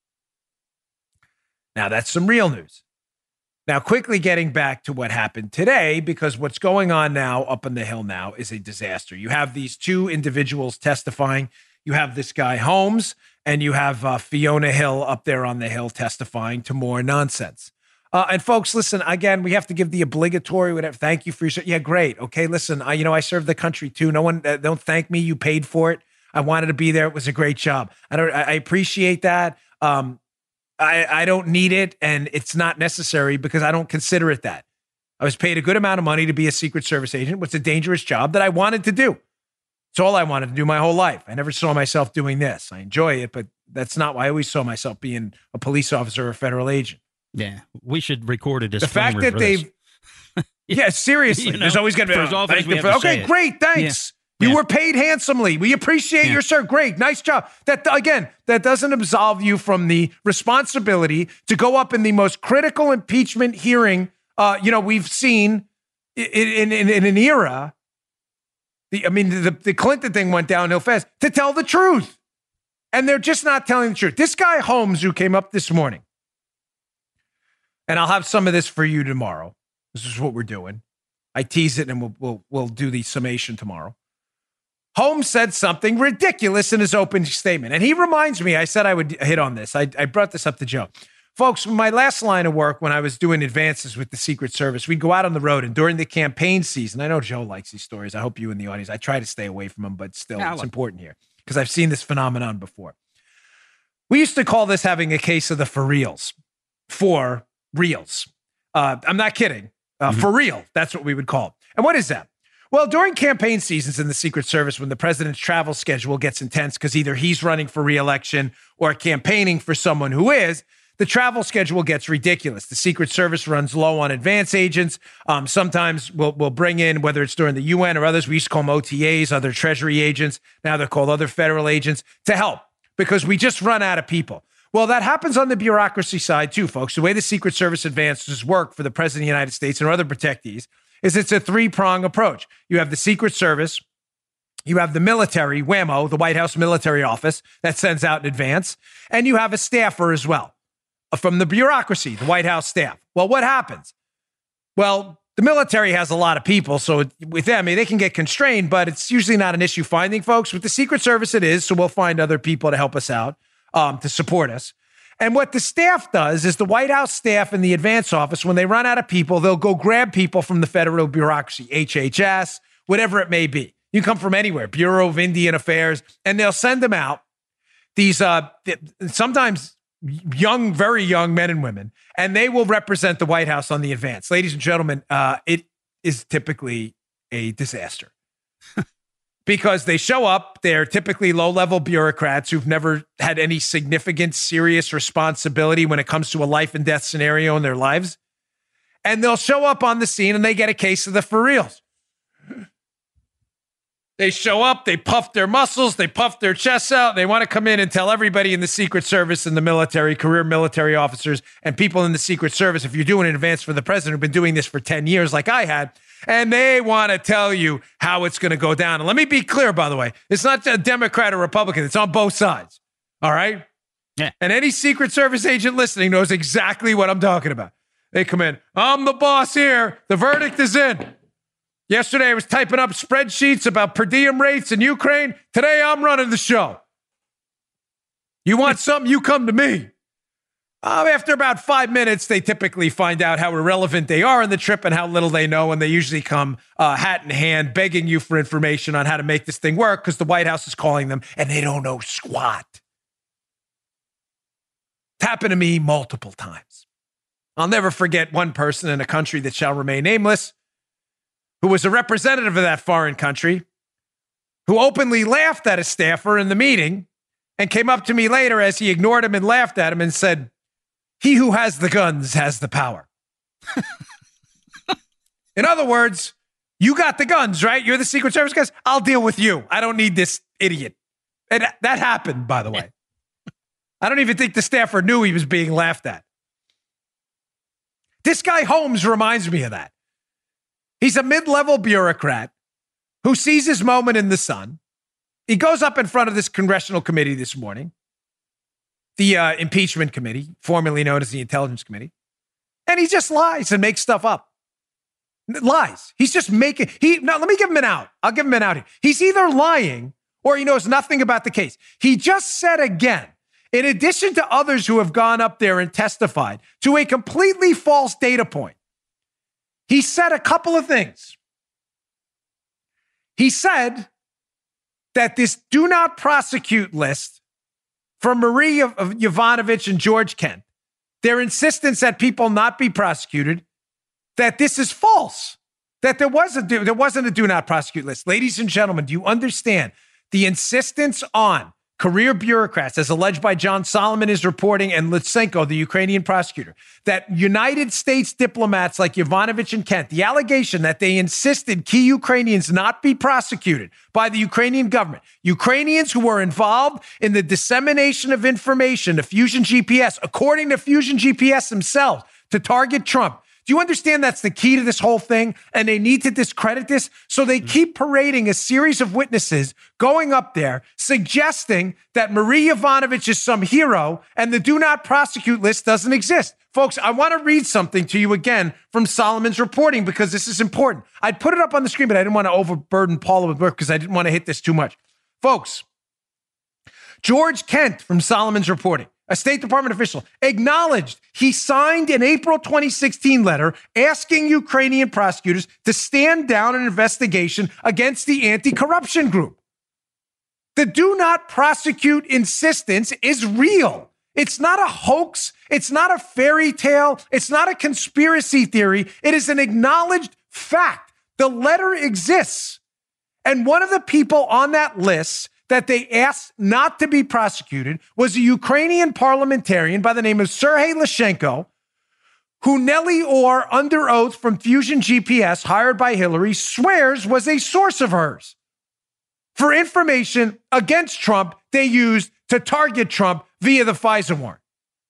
S2: Now, that's some real news. Now, quickly getting back to what happened today, because what's going on now up on the Hill now is a disaster. You have these two individuals testifying. You have this guy Holmes, and you have uh, Fiona Hill up there on the Hill testifying to more nonsense. Uh, and folks, listen, again, we have to give the obligatory whatever. Thank you for your, yeah, great. Okay, listen, I, you know, I served the country too. No one, uh, don't thank me. You paid for it. I wanted to be there. It was a great job. I don't, I, I appreciate that. Um, I, I don't need it, and it's not necessary because I don't consider it that. I was paid a good amount of money to be a Secret Service agent. It's a dangerous job that I wanted to do. It's all I wanted to do my whole life. I never saw myself doing this. I enjoy it, but that's not why I always saw myself being a police officer or a federal agent.
S3: Yeah, we should record a disclaimer.
S2: The fact that they've, yeah, seriously, you know, there's always going to be,
S3: as often as we have to
S2: okay,
S3: say it.
S2: Great, thanks. Yeah. You yeah. were paid handsomely. We appreciate yeah. your service. Great, nice job. That again, that doesn't absolve you from the responsibility to go up in the most critical impeachment hearing. Uh, you know, we've seen in, in, in an era. The, I mean, the, the Clinton thing went downhill fast. To tell the truth, and they're just not telling the truth. This guy Holmes, who came up this morning, and I'll have some of this for you tomorrow. This is what we're doing. I tease it, and we'll we'll we'll do the summation tomorrow. Holmes said something ridiculous in his opening statement. And he reminds me, I said I would hit on this. I, I brought this up to Joe. Folks, my last line of work when I was doing advances with the Secret Service, we'd go out on the road, and during the campaign season, I know Joe likes these stories. I hope you in the audience, I try to stay away from them, but still, yeah, it's important here because I've seen this phenomenon before. We used to call this having a case of the for reals. For reals. Uh, I'm not kidding. Uh, mm-hmm. For real. That's what we would call it. And what is that? Well, during campaign seasons in the Secret Service, when the president's travel schedule gets intense because either he's running for re-election or campaigning for someone who is, the travel schedule gets ridiculous. The Secret Service runs low on advance agents. Um, sometimes we'll, we'll bring in, whether it's during the U N or others, we used to call them O T As, other Treasury agents. Now they're called other federal agents to help because we just run out of people. Well, that happens on the bureaucracy side too, folks. The way the Secret Service advances work for the President of the United States and other protectees is it's a three-prong approach. You have the Secret Service, you have the military, WHAMO, the White House Military Office, that sends out in advance, and you have a staffer as well from the bureaucracy, the White House staff. Well, what happens? Well, the military has a lot of people, so with them, I mean, they can get constrained, but it's usually not an issue finding folks. With the Secret Service, it is, so we'll find other people to help us out, um, to support us. And what the staff does is the White House staff in the advance office, when they run out of people, they'll go grab people from the federal bureaucracy, H H S, whatever it may be. You come from anywhere, Bureau of Indian Affairs, and they'll send them out. These uh, sometimes young, very young men and women, and they will represent the White House on the advance. Ladies and gentlemen, uh, it is typically a disaster. Because they show up, they're typically low-level bureaucrats who've never had any significant, serious responsibility when it comes to a life and death scenario in their lives. And they'll show up on the scene and they get a case of the for reals. They show up, they puff their muscles, they puff their chests out. They want to come in and tell everybody in the Secret Service and the military, career military officers, and people in the Secret Service, if you're doing an advance for the president who've been doing this for ten years like I had, and they want to tell you how it's going to go down. And let me be clear, by the way, it's not a Democrat or Republican. It's on both sides. All right? Yeah. And any Secret Service agent listening knows exactly what I'm talking about. They come in, I'm the boss here. The verdict is in. Yesterday, I was typing up spreadsheets about per diem rates in Ukraine. Today, I'm running the show. You want something, you come to me. Uh, after about five minutes, they typically find out how irrelevant they are in the trip and how little they know, and they usually come uh, hat in hand begging you for information on how to make this thing work because the White House is calling them, and they don't know squat. It's happened to me multiple times. I'll never forget one person in a country that shall remain nameless who was a representative of that foreign country, who openly laughed at a staffer in the meeting and came up to me later as he ignored him and laughed at him and said, "He who has the guns has the power." In other words, you got the guns, right? You're the Secret Service guys. I'll deal with you. I don't need this idiot. And that happened, by the way. I don't even think the staffer knew he was being laughed at. This guy Holmes reminds me of that. He's a mid-level bureaucrat who sees his moment in the sun. He goes up in front of this congressional committee this morning, the uh, impeachment committee, formerly known as the Intelligence Committee, and he just lies and makes stuff up. Lies. He's just making, he, now let me give him an out. I'll give him an out here. He's either lying or he knows nothing about the case. He just said again, in addition to others who have gone up there and testified to a completely false data point, he said a couple of things. He said that this do not prosecute list for Marie Yovanovitch and George Kent, their insistence that people not be prosecuted, that this is false, that there was a do, there wasn't a do not prosecute list. Ladies and gentlemen, do you understand the insistence on career bureaucrats, as alleged by John Solomon is reporting, and Lutsenko, the Ukrainian prosecutor, that United States diplomats like Yovanovitch and Kent, the allegation that they insisted key Ukrainians not be prosecuted by the Ukrainian government, Ukrainians who were involved in the dissemination of information to Fusion G P S, according to Fusion G P S themselves, to target Trump. Do you understand that's the key to this whole thing? And they need to discredit this. So they keep parading a series of witnesses going up there, suggesting that Marie Yovanovitch is some hero and the do not prosecute list doesn't exist. Folks, I want to read something to you again from Solomon's reporting because this is important. I'd put it up on the screen, but I didn't want to overburden Paula with work because I didn't want to hit this too much. Folks, George Kent from Solomon's reporting, a State Department official, acknowledged he signed an April twenty sixteen letter asking Ukrainian prosecutors to stand down an investigation against the anti-corruption group. The do not prosecute insistence is real. It's not a hoax. It's not a fairy tale. It's not a conspiracy theory. It is an acknowledged fact. The letter exists. And one of the people on that list that they asked not to be prosecuted was a Ukrainian parliamentarian by the name of Sergei Lyshenko, who Nellie Orr, under oath from Fusion G P S, hired by Hillary, swears was a source of hers for information against Trump they used to target Trump via the FISA warrant.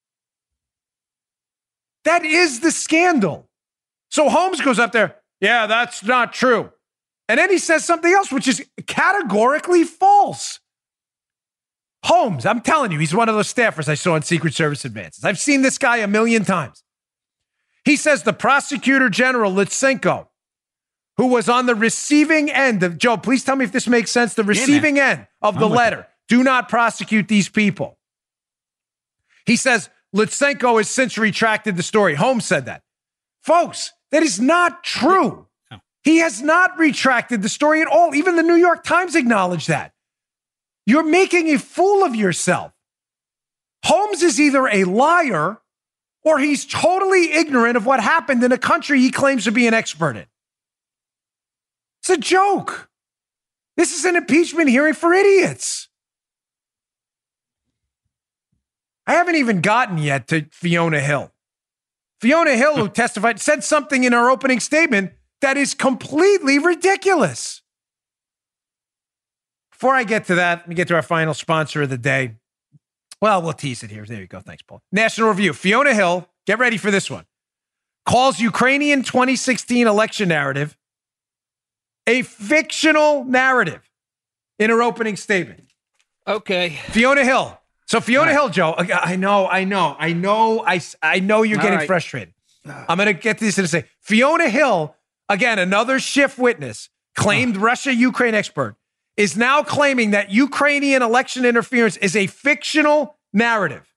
S2: That is the scandal. So Holmes goes up there, yeah, that's not true. And then he says something else, which is categorically false. Holmes, I'm telling you, he's one of those staffers I saw in Secret Service advances. I've seen this guy a million times. He says the prosecutor general, Lutsenko, who was on the receiving end of, Joe, please tell me if this makes sense, the receiving yeah, end of the letter, do not prosecute these people. He says Lutsenko has since retracted the story. Holmes said that. Folks, that is not true. He has not retracted the story at all. Even the New York Times acknowledged that. You're making a fool of yourself. Holmes is either a liar or he's totally ignorant of what happened in a country he claims to be an expert in. It's a joke. This is an impeachment hearing for idiots. I haven't even gotten yet to Fiona Hill. Fiona Hill, who testified, said something in her opening statement that is completely ridiculous. Before I get to that, let me get to our final sponsor of the day. Well, we'll tease it here. There you go. Thanks, Paul. National Review. Fiona Hill, get ready for this one, calls Ukrainian twenty sixteen election narrative a fictional narrative in her opening statement.
S3: Okay.
S2: Fiona Hill. So Fiona right. Hill, Joe, I know, I know, I know, I, I know you're All getting right. frustrated. I'm going to get this to say. Fiona Hill, again, another Schiff witness, claimed oh. Russia-Ukraine expert, is now claiming that Ukrainian election interference is a fictional narrative.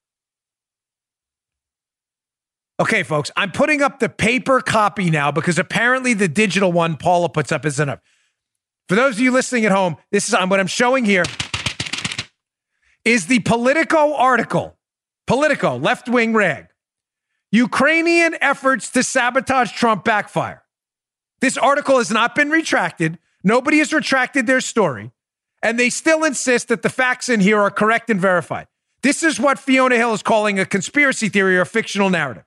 S2: Okay, folks, I'm putting up the paper copy now because apparently the digital one Paula puts up isn't enough. For those of you listening at home, this is what I'm showing here is the Politico article. Politico, left-wing rag. Ukrainian efforts to sabotage Trump backfire. This article has not been retracted. Nobody has retracted their story. And they still insist that the facts in here are correct and verified. This is what Fiona Hill is calling a conspiracy theory or a fictional narrative.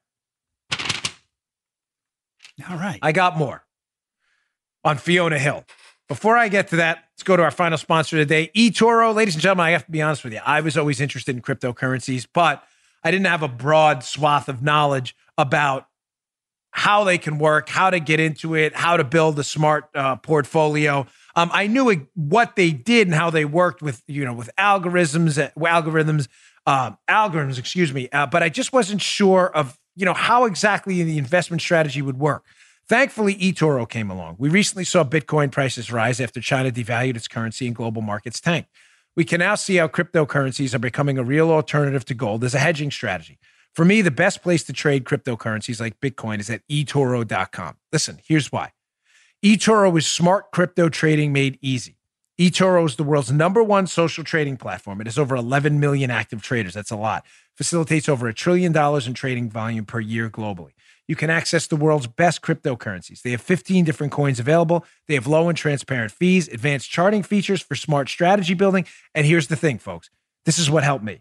S3: All right.
S2: I got more on Fiona Hill. Before I get to that, let's go to our final sponsor today, eToro. Ladies and gentlemen, I have to be honest with you. I was always interested in cryptocurrencies, but I didn't have a broad swath of knowledge about how they can work, how to get into it, how to build a smart uh, portfolio. Um, I knew it, what they did and how they worked with, you know, with algorithms, uh, algorithms, uh, algorithms, excuse me. Uh, but I just wasn't sure of, you know, how exactly the investment strategy would work. Thankfully, eToro came along. We recently saw Bitcoin prices rise after China devalued its currency and global markets tanked. We can now see how cryptocurrencies are becoming a real alternative to gold as a hedging strategy. For me, the best place to trade cryptocurrencies like Bitcoin is at e toro dot com. Listen, here's why. eToro is smart crypto trading made easy. eToro is the world's number one social trading platform. It has over eleven million active traders. That's a lot. Facilitates over a trillion dollars in trading volume per year globally. You can access the world's best cryptocurrencies. They have fifteen different coins available. They have low and transparent fees, advanced charting features for smart strategy building. And here's the thing, folks. This is what helped me.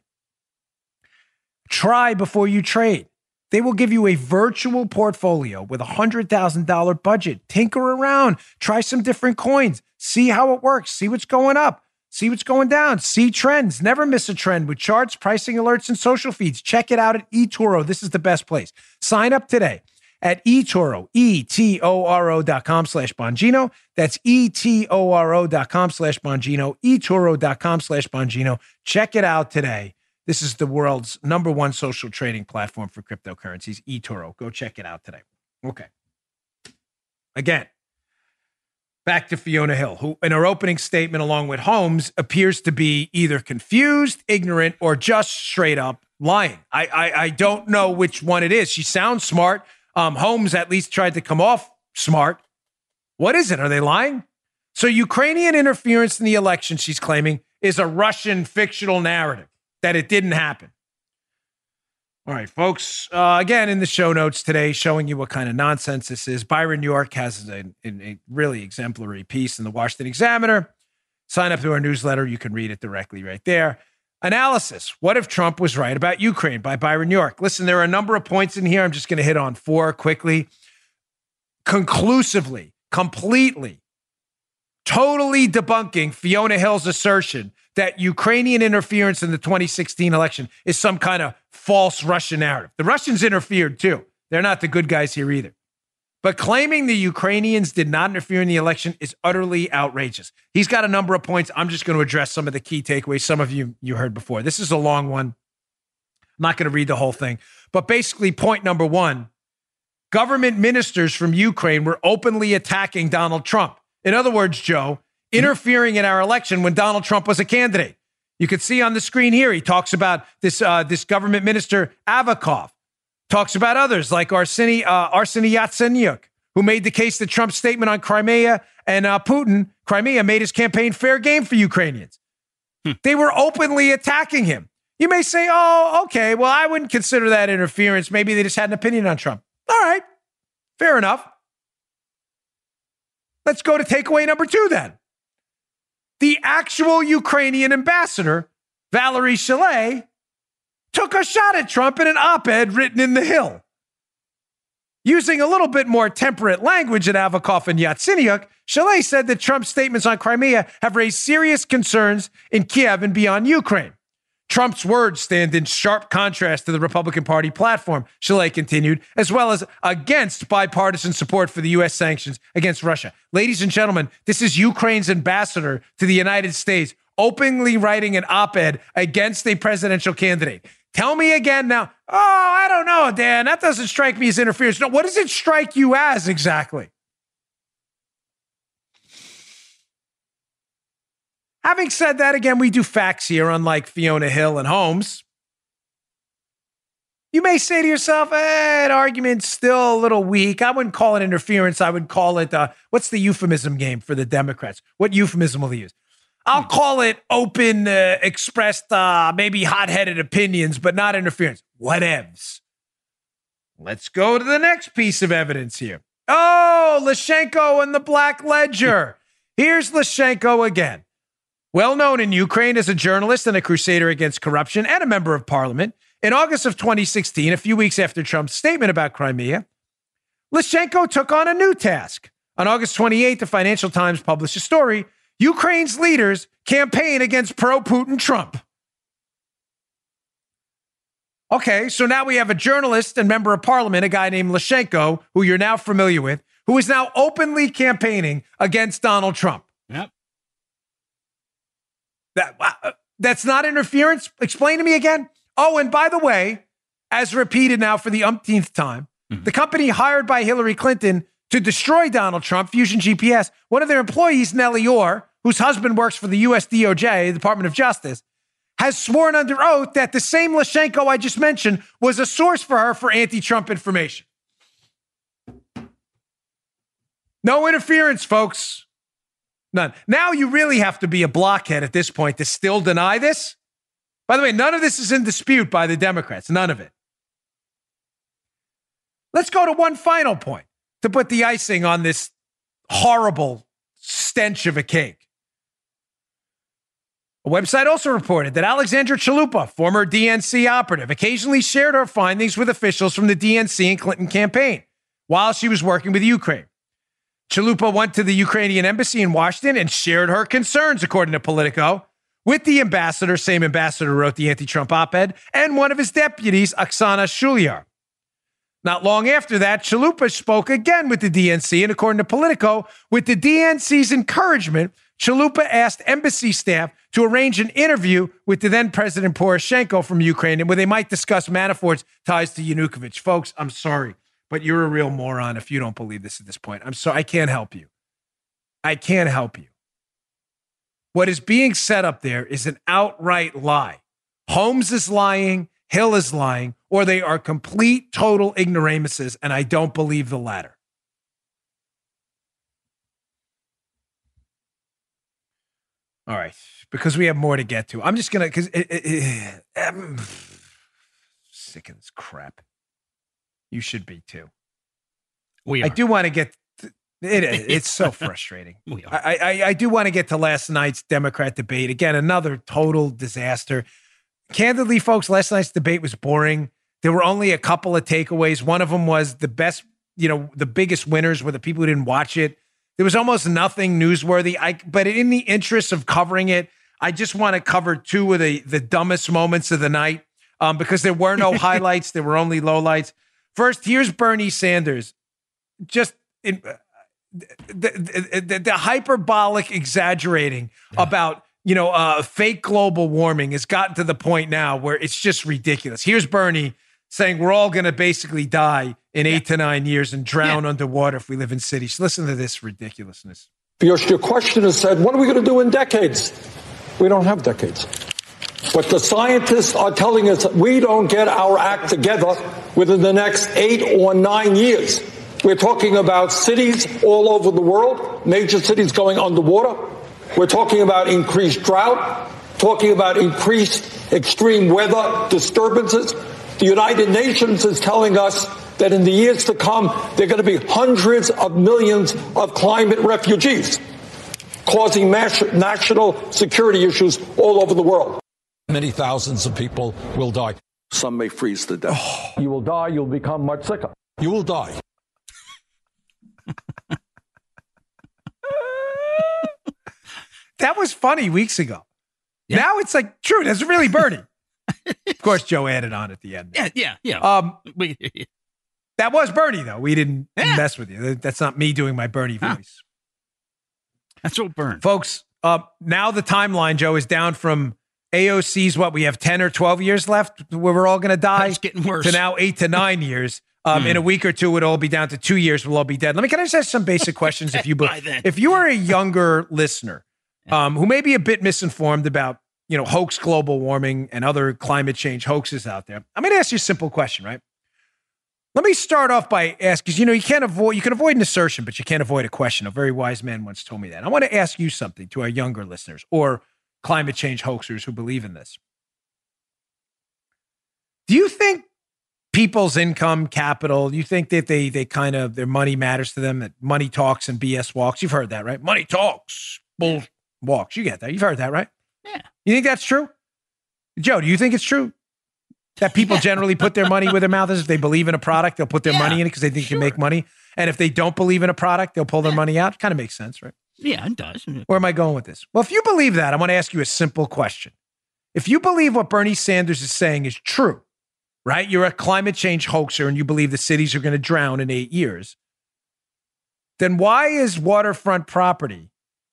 S2: Try before you trade. They will give you a virtual portfolio with a one hundred thousand dollars budget. Tinker around. Try some different coins. See how it works. See what's going up. See what's going down. See trends. Never miss a trend with charts, pricing alerts, and social feeds. Check it out at eToro. This is the best place. Sign up today at eToro, E T O R O dot com slash Bongino. That's E T O R O dot com slash Bongino, eToro dot com slash Bongino. Check it out today. This is the world's number one social trading platform for cryptocurrencies, eToro. Go check it out today. Okay. Again, back to Fiona Hill, who in her opening statement, along with Holmes, appears to be either confused, ignorant, or just straight up lying. I I, I don't know which one it is. She sounds smart. Um, Holmes at least tried to come off smart. What is it? Are they lying? So Ukrainian interference in the election, she's claiming, is a Russian fictional narrative, that it didn't happen. All right, folks. Uh, again, in the show notes today, showing you what kind of nonsense this is. Byron York has a, a really exemplary piece in the Washington Examiner. Sign up to our newsletter. You can read it directly right there. Analysis. What if Trump was right about Ukraine by Byron York? Listen, there are a number of points in here. I'm just going to hit on four quickly. Conclusively, completely, totally debunking Fiona Hill's assertion that Ukrainian interference in the twenty sixteen election is some kind of false Russian narrative. The Russians interfered too. They're not the good guys here either. But claiming the Ukrainians did not interfere in the election is utterly outrageous. He's got a number of points. I'm just going to address some of the key takeaways. Some of you, you heard before. This is a long one. I'm not going to read the whole thing. But basically, point number one, government ministers from Ukraine were openly attacking Donald Trump. In other words, Joe, interfering in our election when Donald Trump was a candidate. You can see on the screen here, he talks about this uh, this government minister, Avakov, talks about others like Arseniy, uh, Arseniy Yatsenyuk, who made the case that Trump's statement on Crimea and uh, Putin, Crimea, made his campaign fair game for Ukrainians. Hmm. They were openly attacking him. You may say, oh, okay, well, I wouldn't consider that interference. Maybe they just had an opinion on Trump. All right, fair enough. Let's go to takeaway number two then. The actual Ukrainian ambassador, Valerie Chalet, took a shot at Trump in an op-ed written in The Hill. Using a little bit more temperate language at Avakov and Yatsenyuk, Chalet said that Trump's statements on Crimea have raised serious concerns in Kiev and beyond Ukraine. Trump's words stand in sharp contrast to the Republican Party platform, Chalet continued, as well as against bipartisan support for the U S sanctions against Russia. Ladies and gentlemen, this is Ukraine's ambassador to the United States openly writing an op-ed against a presidential candidate. Tell me again now, oh, I don't know, Dan, that doesn't strike me as interference. No, what does it strike you as exactly? Having said that, again, we do facts here, unlike Fiona Hill and Holmes. You may say to yourself, eh, that argument's still a little weak. I wouldn't call it interference. I would call it, uh, what's the euphemism game for the Democrats? What euphemism will they use? I'll call it open, uh, expressed, uh, maybe hot-headed opinions, but not interference. Whatevs. Let's go to the next piece of evidence here. Oh, Lyshenko and the Black Ledger. Here's Lyshenko again. well known in Ukraine as a journalist and a crusader against corruption and a member of parliament, in August of twenty sixteen, a few weeks after Trump's statement about Crimea, Lyshenko took on a new task. On August twenty-eighth, the Financial Times published a story, Ukraine's leaders campaign against pro-Putin Trump. Okay, so now we have a journalist and member of parliament, a guy named Lyshenko, who you're now familiar with, who is now openly campaigning against Donald Trump.
S3: Yep.
S2: That, uh, that's not interference? Explain to me again. Oh, and by the way, as repeated now for the umpteenth time, mm-hmm. the company hired by Hillary Clinton to destroy Donald Trump, Fusion G P S, one of their employees, Nellie Orr, whose husband works for the U S D O J, the Department of Justice, has sworn under oath that the same Lyshenko I just mentioned was a source for her for anti-Trump information. No interference, folks. None. Now you really have to be a blockhead at this point to still deny this. By the way, none of this is in dispute by the Democrats. None of it. Let's go to one final point to put the icing on this horrible stench of a cake. A website also reported that Alexandra Chalupa, former D N C operative, occasionally shared her findings with officials from the D N C and Clinton campaign while she was working with Ukraine. Chalupa went to the Ukrainian embassy in Washington and shared her concerns, according to Politico, with the ambassador, same ambassador who wrote the anti-Trump op-ed, and one of his deputies, Oksana Shulyar. Not long after that, Chalupa spoke again with the D N C, and according to Politico, with the D N C's encouragement, Chalupa asked embassy staff to arrange an interview with the then President Poroshenko from Ukraine, and where they might discuss Manafort's ties to Yanukovych. Folks, I'm sorry, but you're a real moron if you don't believe this at this point. I'm sorry, I can't help you. I can't help you. What is being set up there is an outright lie. Holmes is lying, Hill is lying, or they are complete, total ignoramuses, and I don't believe the latter. All right, because we have more to get to. I'm just going to, because I'm sick of this crap. You should be too.
S3: We are.
S2: I do want to get, to, it, it's so frustrating.
S3: We are.
S2: I, I, I do want to get to last night's Democrat debate. Again, another total disaster. Candidly, folks, last night's debate was boring. There were only a couple of takeaways. One of them was the best, you know, the biggest winners were the people who didn't watch it. There was almost nothing newsworthy. I, but in the interest of covering it, I just want to cover two of the, the dumbest moments of the night um, because there were no highlights. There were only lowlights. First, here's Bernie Sanders. Just in, uh, the, the, the, the hyperbolic exaggerating yeah. about, you know, uh, fake global warming has gotten to the point now where it's just ridiculous. Here's Bernie saying we're all going to basically die in eight yeah. to nine years and drown yeah. underwater if we live in cities. Listen to this ridiculousness.
S12: Your, your question is said, what are we going to do in decades? We don't have decades. But the scientists are telling us that we don't get our act together within the next eight or nine years. We're talking about cities all over the world, major cities going underwater. We're talking about increased drought, talking about increased extreme weather disturbances. The United Nations is telling us that in the years to come, there are going to be hundreds of millions of climate refugees, causing mass- national security issues all over the world.
S13: Many thousands of people will die.
S5: Some may freeze to death.
S12: Oh. You will die. You'll become much sicker.
S13: You will die.
S2: That was funny weeks ago. Yeah. Now it's like, true, that's really Bernie. Of course, Joe added on at the end.
S3: Yeah, yeah, yeah.
S2: Um, that was Bernie, though. We didn't yeah. mess with you. That's not me doing my Bernie voice.
S3: Huh. That's what burned.
S2: Folks, uh, now the timeline, Joe, is down from A O C's, what, we have ten or twelve years left where we're all going to die?
S3: It's getting worse.
S2: To now eight to nine years. Um, mm. In a week or two, it'll all be down to two years. We'll all be dead. Let me, can I just ask some basic questions? If you, if you are a younger listener um, who may be a bit misinformed about, you know, hoax global warming and other climate change hoaxes out there, I'm going to ask you a simple question, right? Let me start off by asking, you know, you can't avoid, you can avoid an assertion, but you can't avoid a question. A very wise man once told me that. I want to ask you something to our younger listeners or climate change hoaxers who believe in this. Do you think people's income, capital, do you think that they, they kind of, their money matters to them, that money talks and B S walks? You've heard that, right? Money talks. Bull, walks. You get that. You've heard that, right?
S3: Yeah.
S2: You think that's true? Joe, do you think it's true that people generally put their money where their mouth is? If they believe in a product, they'll put their
S3: Yeah,
S2: money in it because they think
S3: sure.
S2: they can make money. And if they don't believe in a product, they'll pull their
S3: Yeah.
S2: money out. Kind of makes sense, right?
S3: Yeah, it does.
S2: Where am I going with this? Well, if you believe that, I want to ask you a simple question. If you believe what Bernie Sanders is saying is true, right? You're a climate change hoaxer and you believe the cities are going to drown in eight years, then why is waterfront property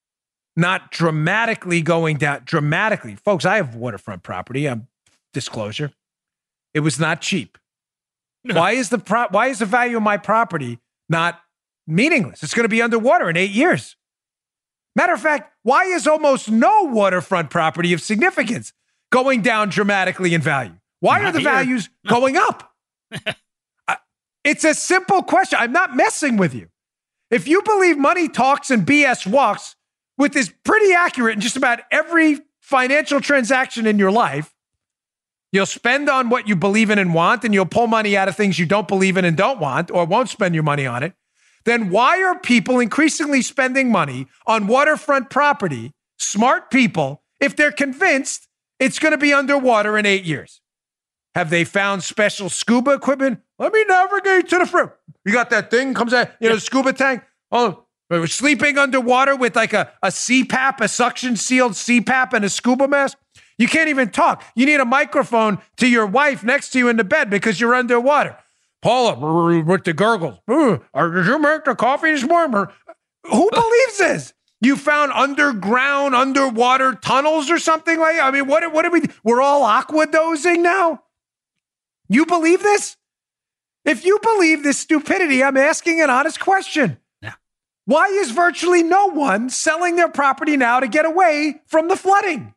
S2: not dramatically going down? Dramatically. Folks, I have waterfront property. I'm disclosure. It was not cheap. No. Why is the pro- why is the value of my property not meaningless? It's going to be underwater in eight years. Matter of fact, why is almost no waterfront property of significance going down dramatically in value? Why not are the here. values no. going up? uh, it's a simple question. I'm not messing with you. If you believe money talks and B S walks, which is pretty accurate in just about every financial transaction in your life, you'll spend on what you believe in and want, and you'll pull money out of things you don't believe in and don't want, or won't spend your money on it. Then why are people increasingly spending money on waterfront property, smart people, if they're convinced it's going to be underwater in eight years? Have they found special scuba equipment? Let me navigate to the front. You got that thing, comes out, you know, yeah. scuba tank. Oh, we're sleeping underwater with like a, a C PAP, a suction-sealed C PAP and a scuba mask. You can't even talk. You need a microphone to your wife next to you in the bed because you're underwater. Paula, with the gurgles. Did you make the coffee this morning? Who believes this? You found underground, underwater tunnels or something like that? I mean, what, what are we, we're all aqua-dosing now? You believe this? If you believe this stupidity, I'm asking an honest question.
S3: Yeah.
S2: Why is virtually no one selling their property now to get away from the flooding?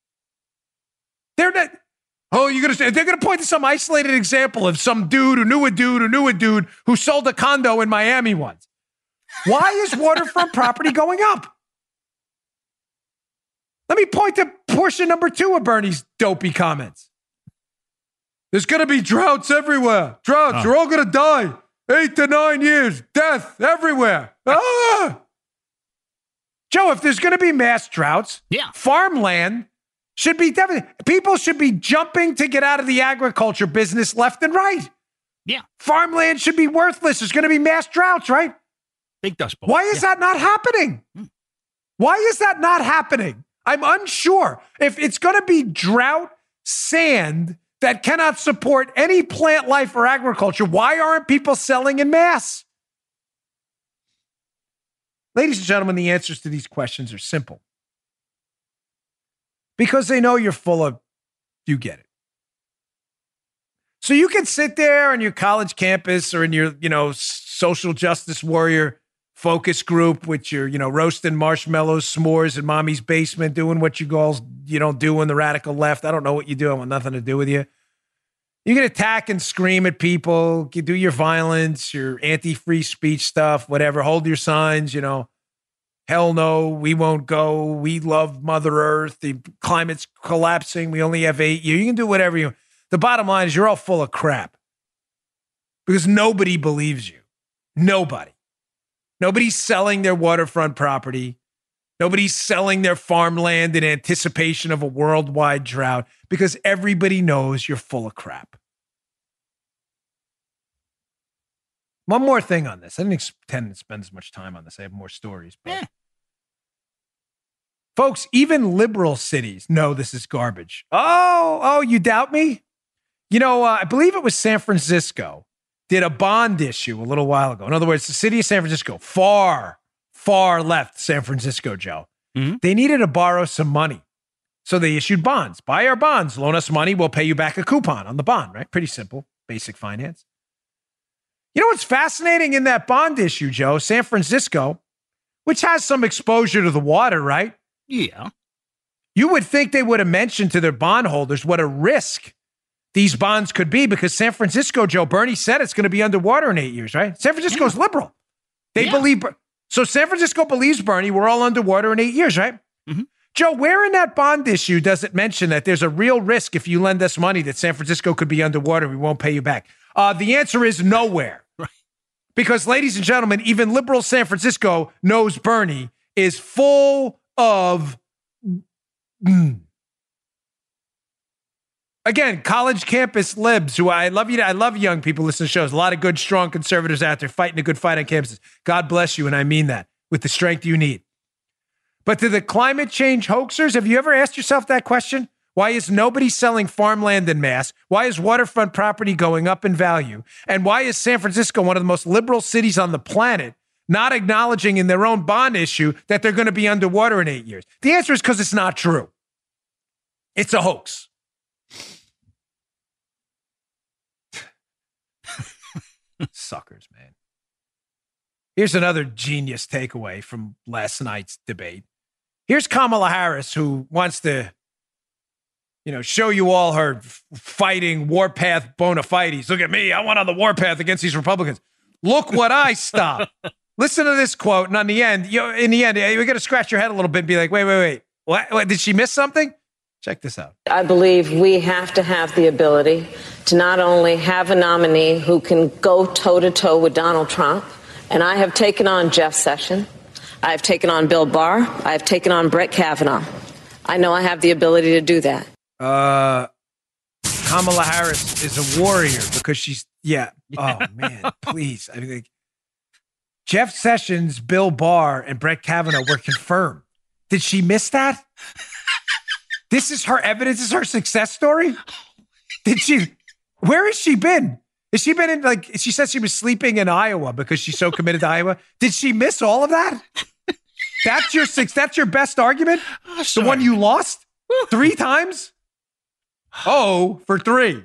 S2: They're not, oh, you're going to say, they're going to point to some isolated example of some dude who knew a dude who knew a dude who sold a condo in Miami once. Why is waterfront property going up? Let me point to portion number two of Bernie's dopey comments. There's going to be droughts everywhere. Droughts, oh. You're all going to die. Eight to nine years, death everywhere. Ah! Joe, if there's going to be mass droughts,
S3: yeah.
S2: farmland should be definitely, people should be jumping to get out of the agriculture business left and right.
S3: Yeah.
S2: Farmland should be worthless. There's going to be mass droughts, right?
S3: Big dust bowl.
S2: Why is yeah. that not happening? Hmm. Why is that not happening? I'm unsure. If it's going to be drought, sand that cannot support any plant life or agriculture, why aren't people selling in mass? Ladies and gentlemen, the answers to these questions are simple. Because they know you're full of, you get it. So you can sit there on your college campus or in your, you know, social justice warrior focus group with your, you know, roasting marshmallows, s'mores in mommy's basement, doing what you girls, you don't do in the radical left. I don't know what you do. I want nothing to do with you. You can attack and scream at people, you do your violence, your anti-free speech stuff, whatever. Hold your signs, you know. Hell no, we won't go. We love Mother Earth. The climate's collapsing. We only have eight years. You can do whatever you. The bottom line is you're all full of crap because nobody believes you. Nobody. Nobody's selling their waterfront property. Nobody's selling their farmland in anticipation of a worldwide drought because everybody knows you're full of crap. One more thing on this. I didn't intend to spend as much time on this. I have more stories. But.
S3: Yeah.
S2: Folks, even liberal cities know this is garbage. Oh, oh, you doubt me? You know, uh, I believe it was San Francisco did a bond issue a little while ago. In other words, the city of San Francisco, far, far left San Francisco, Joe. Mm-hmm. They needed to borrow some money. So they issued bonds. Buy our bonds, loan us money, we'll pay you back a coupon on the bond, right? Pretty simple, basic finance. You know what's fascinating in that bond issue, Joe? San Francisco, which has some exposure to the water, right?
S3: Yeah.
S2: You would think they would have mentioned to their bondholders what a risk these bonds could be because San Francisco, Joe, Bernie said it's going to be underwater in eight years, right? San Francisco's yeah. liberal. They yeah. believe. So San Francisco believes, Bernie, we're all underwater in eight years, right? Mm-hmm. Joe, where in that bond issue does it mention that there's a real risk if you lend us money that San Francisco could be underwater and we won't pay you back? Uh, the answer is nowhere.
S3: Right.
S2: Because, ladies and gentlemen, even liberal San Francisco knows Bernie is full of, mm, again, college campus libs who I love you. I love young people listen to shows. A lot of good, strong conservatives out there fighting a good fight on campuses. God bless you. And I mean that with the strength you need. But to the climate change hoaxers, have you ever asked yourself that question? Why is nobody selling farmland en masse? Why is waterfront property going up in value? And why is San Francisco, one of the most liberal cities on the planet, not acknowledging in their own bond issue that they're going to be underwater in eight years? The answer is because it's not true. It's a hoax. Suckers, man. Here's another genius takeaway from last night's debate. Here's Kamala Harris, who wants to, you know, show you all her fighting warpath bona fides. Look at me. I went on the warpath against these Republicans. Look what I stopped. Listen to this quote. And on the end, you know, in the end, you're going to scratch your head a little bit and be like, wait, wait, wait. What, what? Did she miss something? Check this out.
S14: I believe we have to have the ability to not only have a nominee who can go toe-to-toe with Donald Trump, and I have taken on Jeff Sessions, I've taken on Bill Barr, I've taken on Brett Kavanaugh. I know I have the ability to do that.
S2: Uh, Kamala Harris is a warrior because she's, yeah. Oh, man, please. I mean, like, Jeff Sessions, Bill Barr, and Brett Kavanaugh were confirmed. Did she miss that? This is her evidence. This is her success story. Did she? Where has she been? Has she been in, like, she said she was sleeping in Iowa because she's so committed to Iowa. Did she miss all of that? That's your six. That's your best argument? Oh, the one you lost three times? Oh, for three.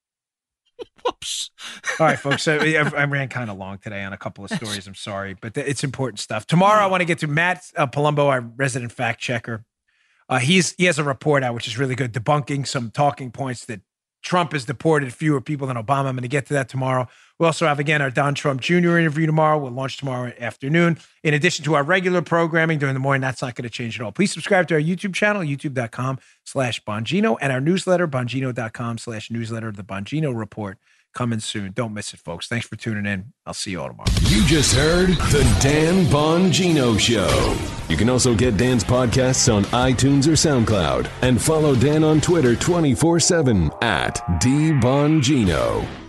S3: Whoops.
S2: All right, folks. So I, I ran kind of long today on a couple of stories. I'm sorry, but th- it's important stuff. Tomorrow, I want to get to Matt uh, Palumbo, our resident fact checker. Uh, he's he has a report out, which is really good, debunking some talking points that Trump has deported fewer people than Obama. I'm going to get to that tomorrow. We also have, again, our Don Trump Junior interview tomorrow. We'll launch tomorrow afternoon. In addition to our regular programming during the morning, that's not going to change at all. Please subscribe to our YouTube channel, youtube.com slash Bongino, and our newsletter, bongino.com slash newsletter, the Bongino Report. Coming soon. Don't miss it, folks. Thanks for tuning in. I'll see you all tomorrow.
S1: You just heard the Dan Bongino Show. You can also get Dan's podcasts on iTunes or SoundCloud and follow Dan on Twitter twenty-four seven at DBongino.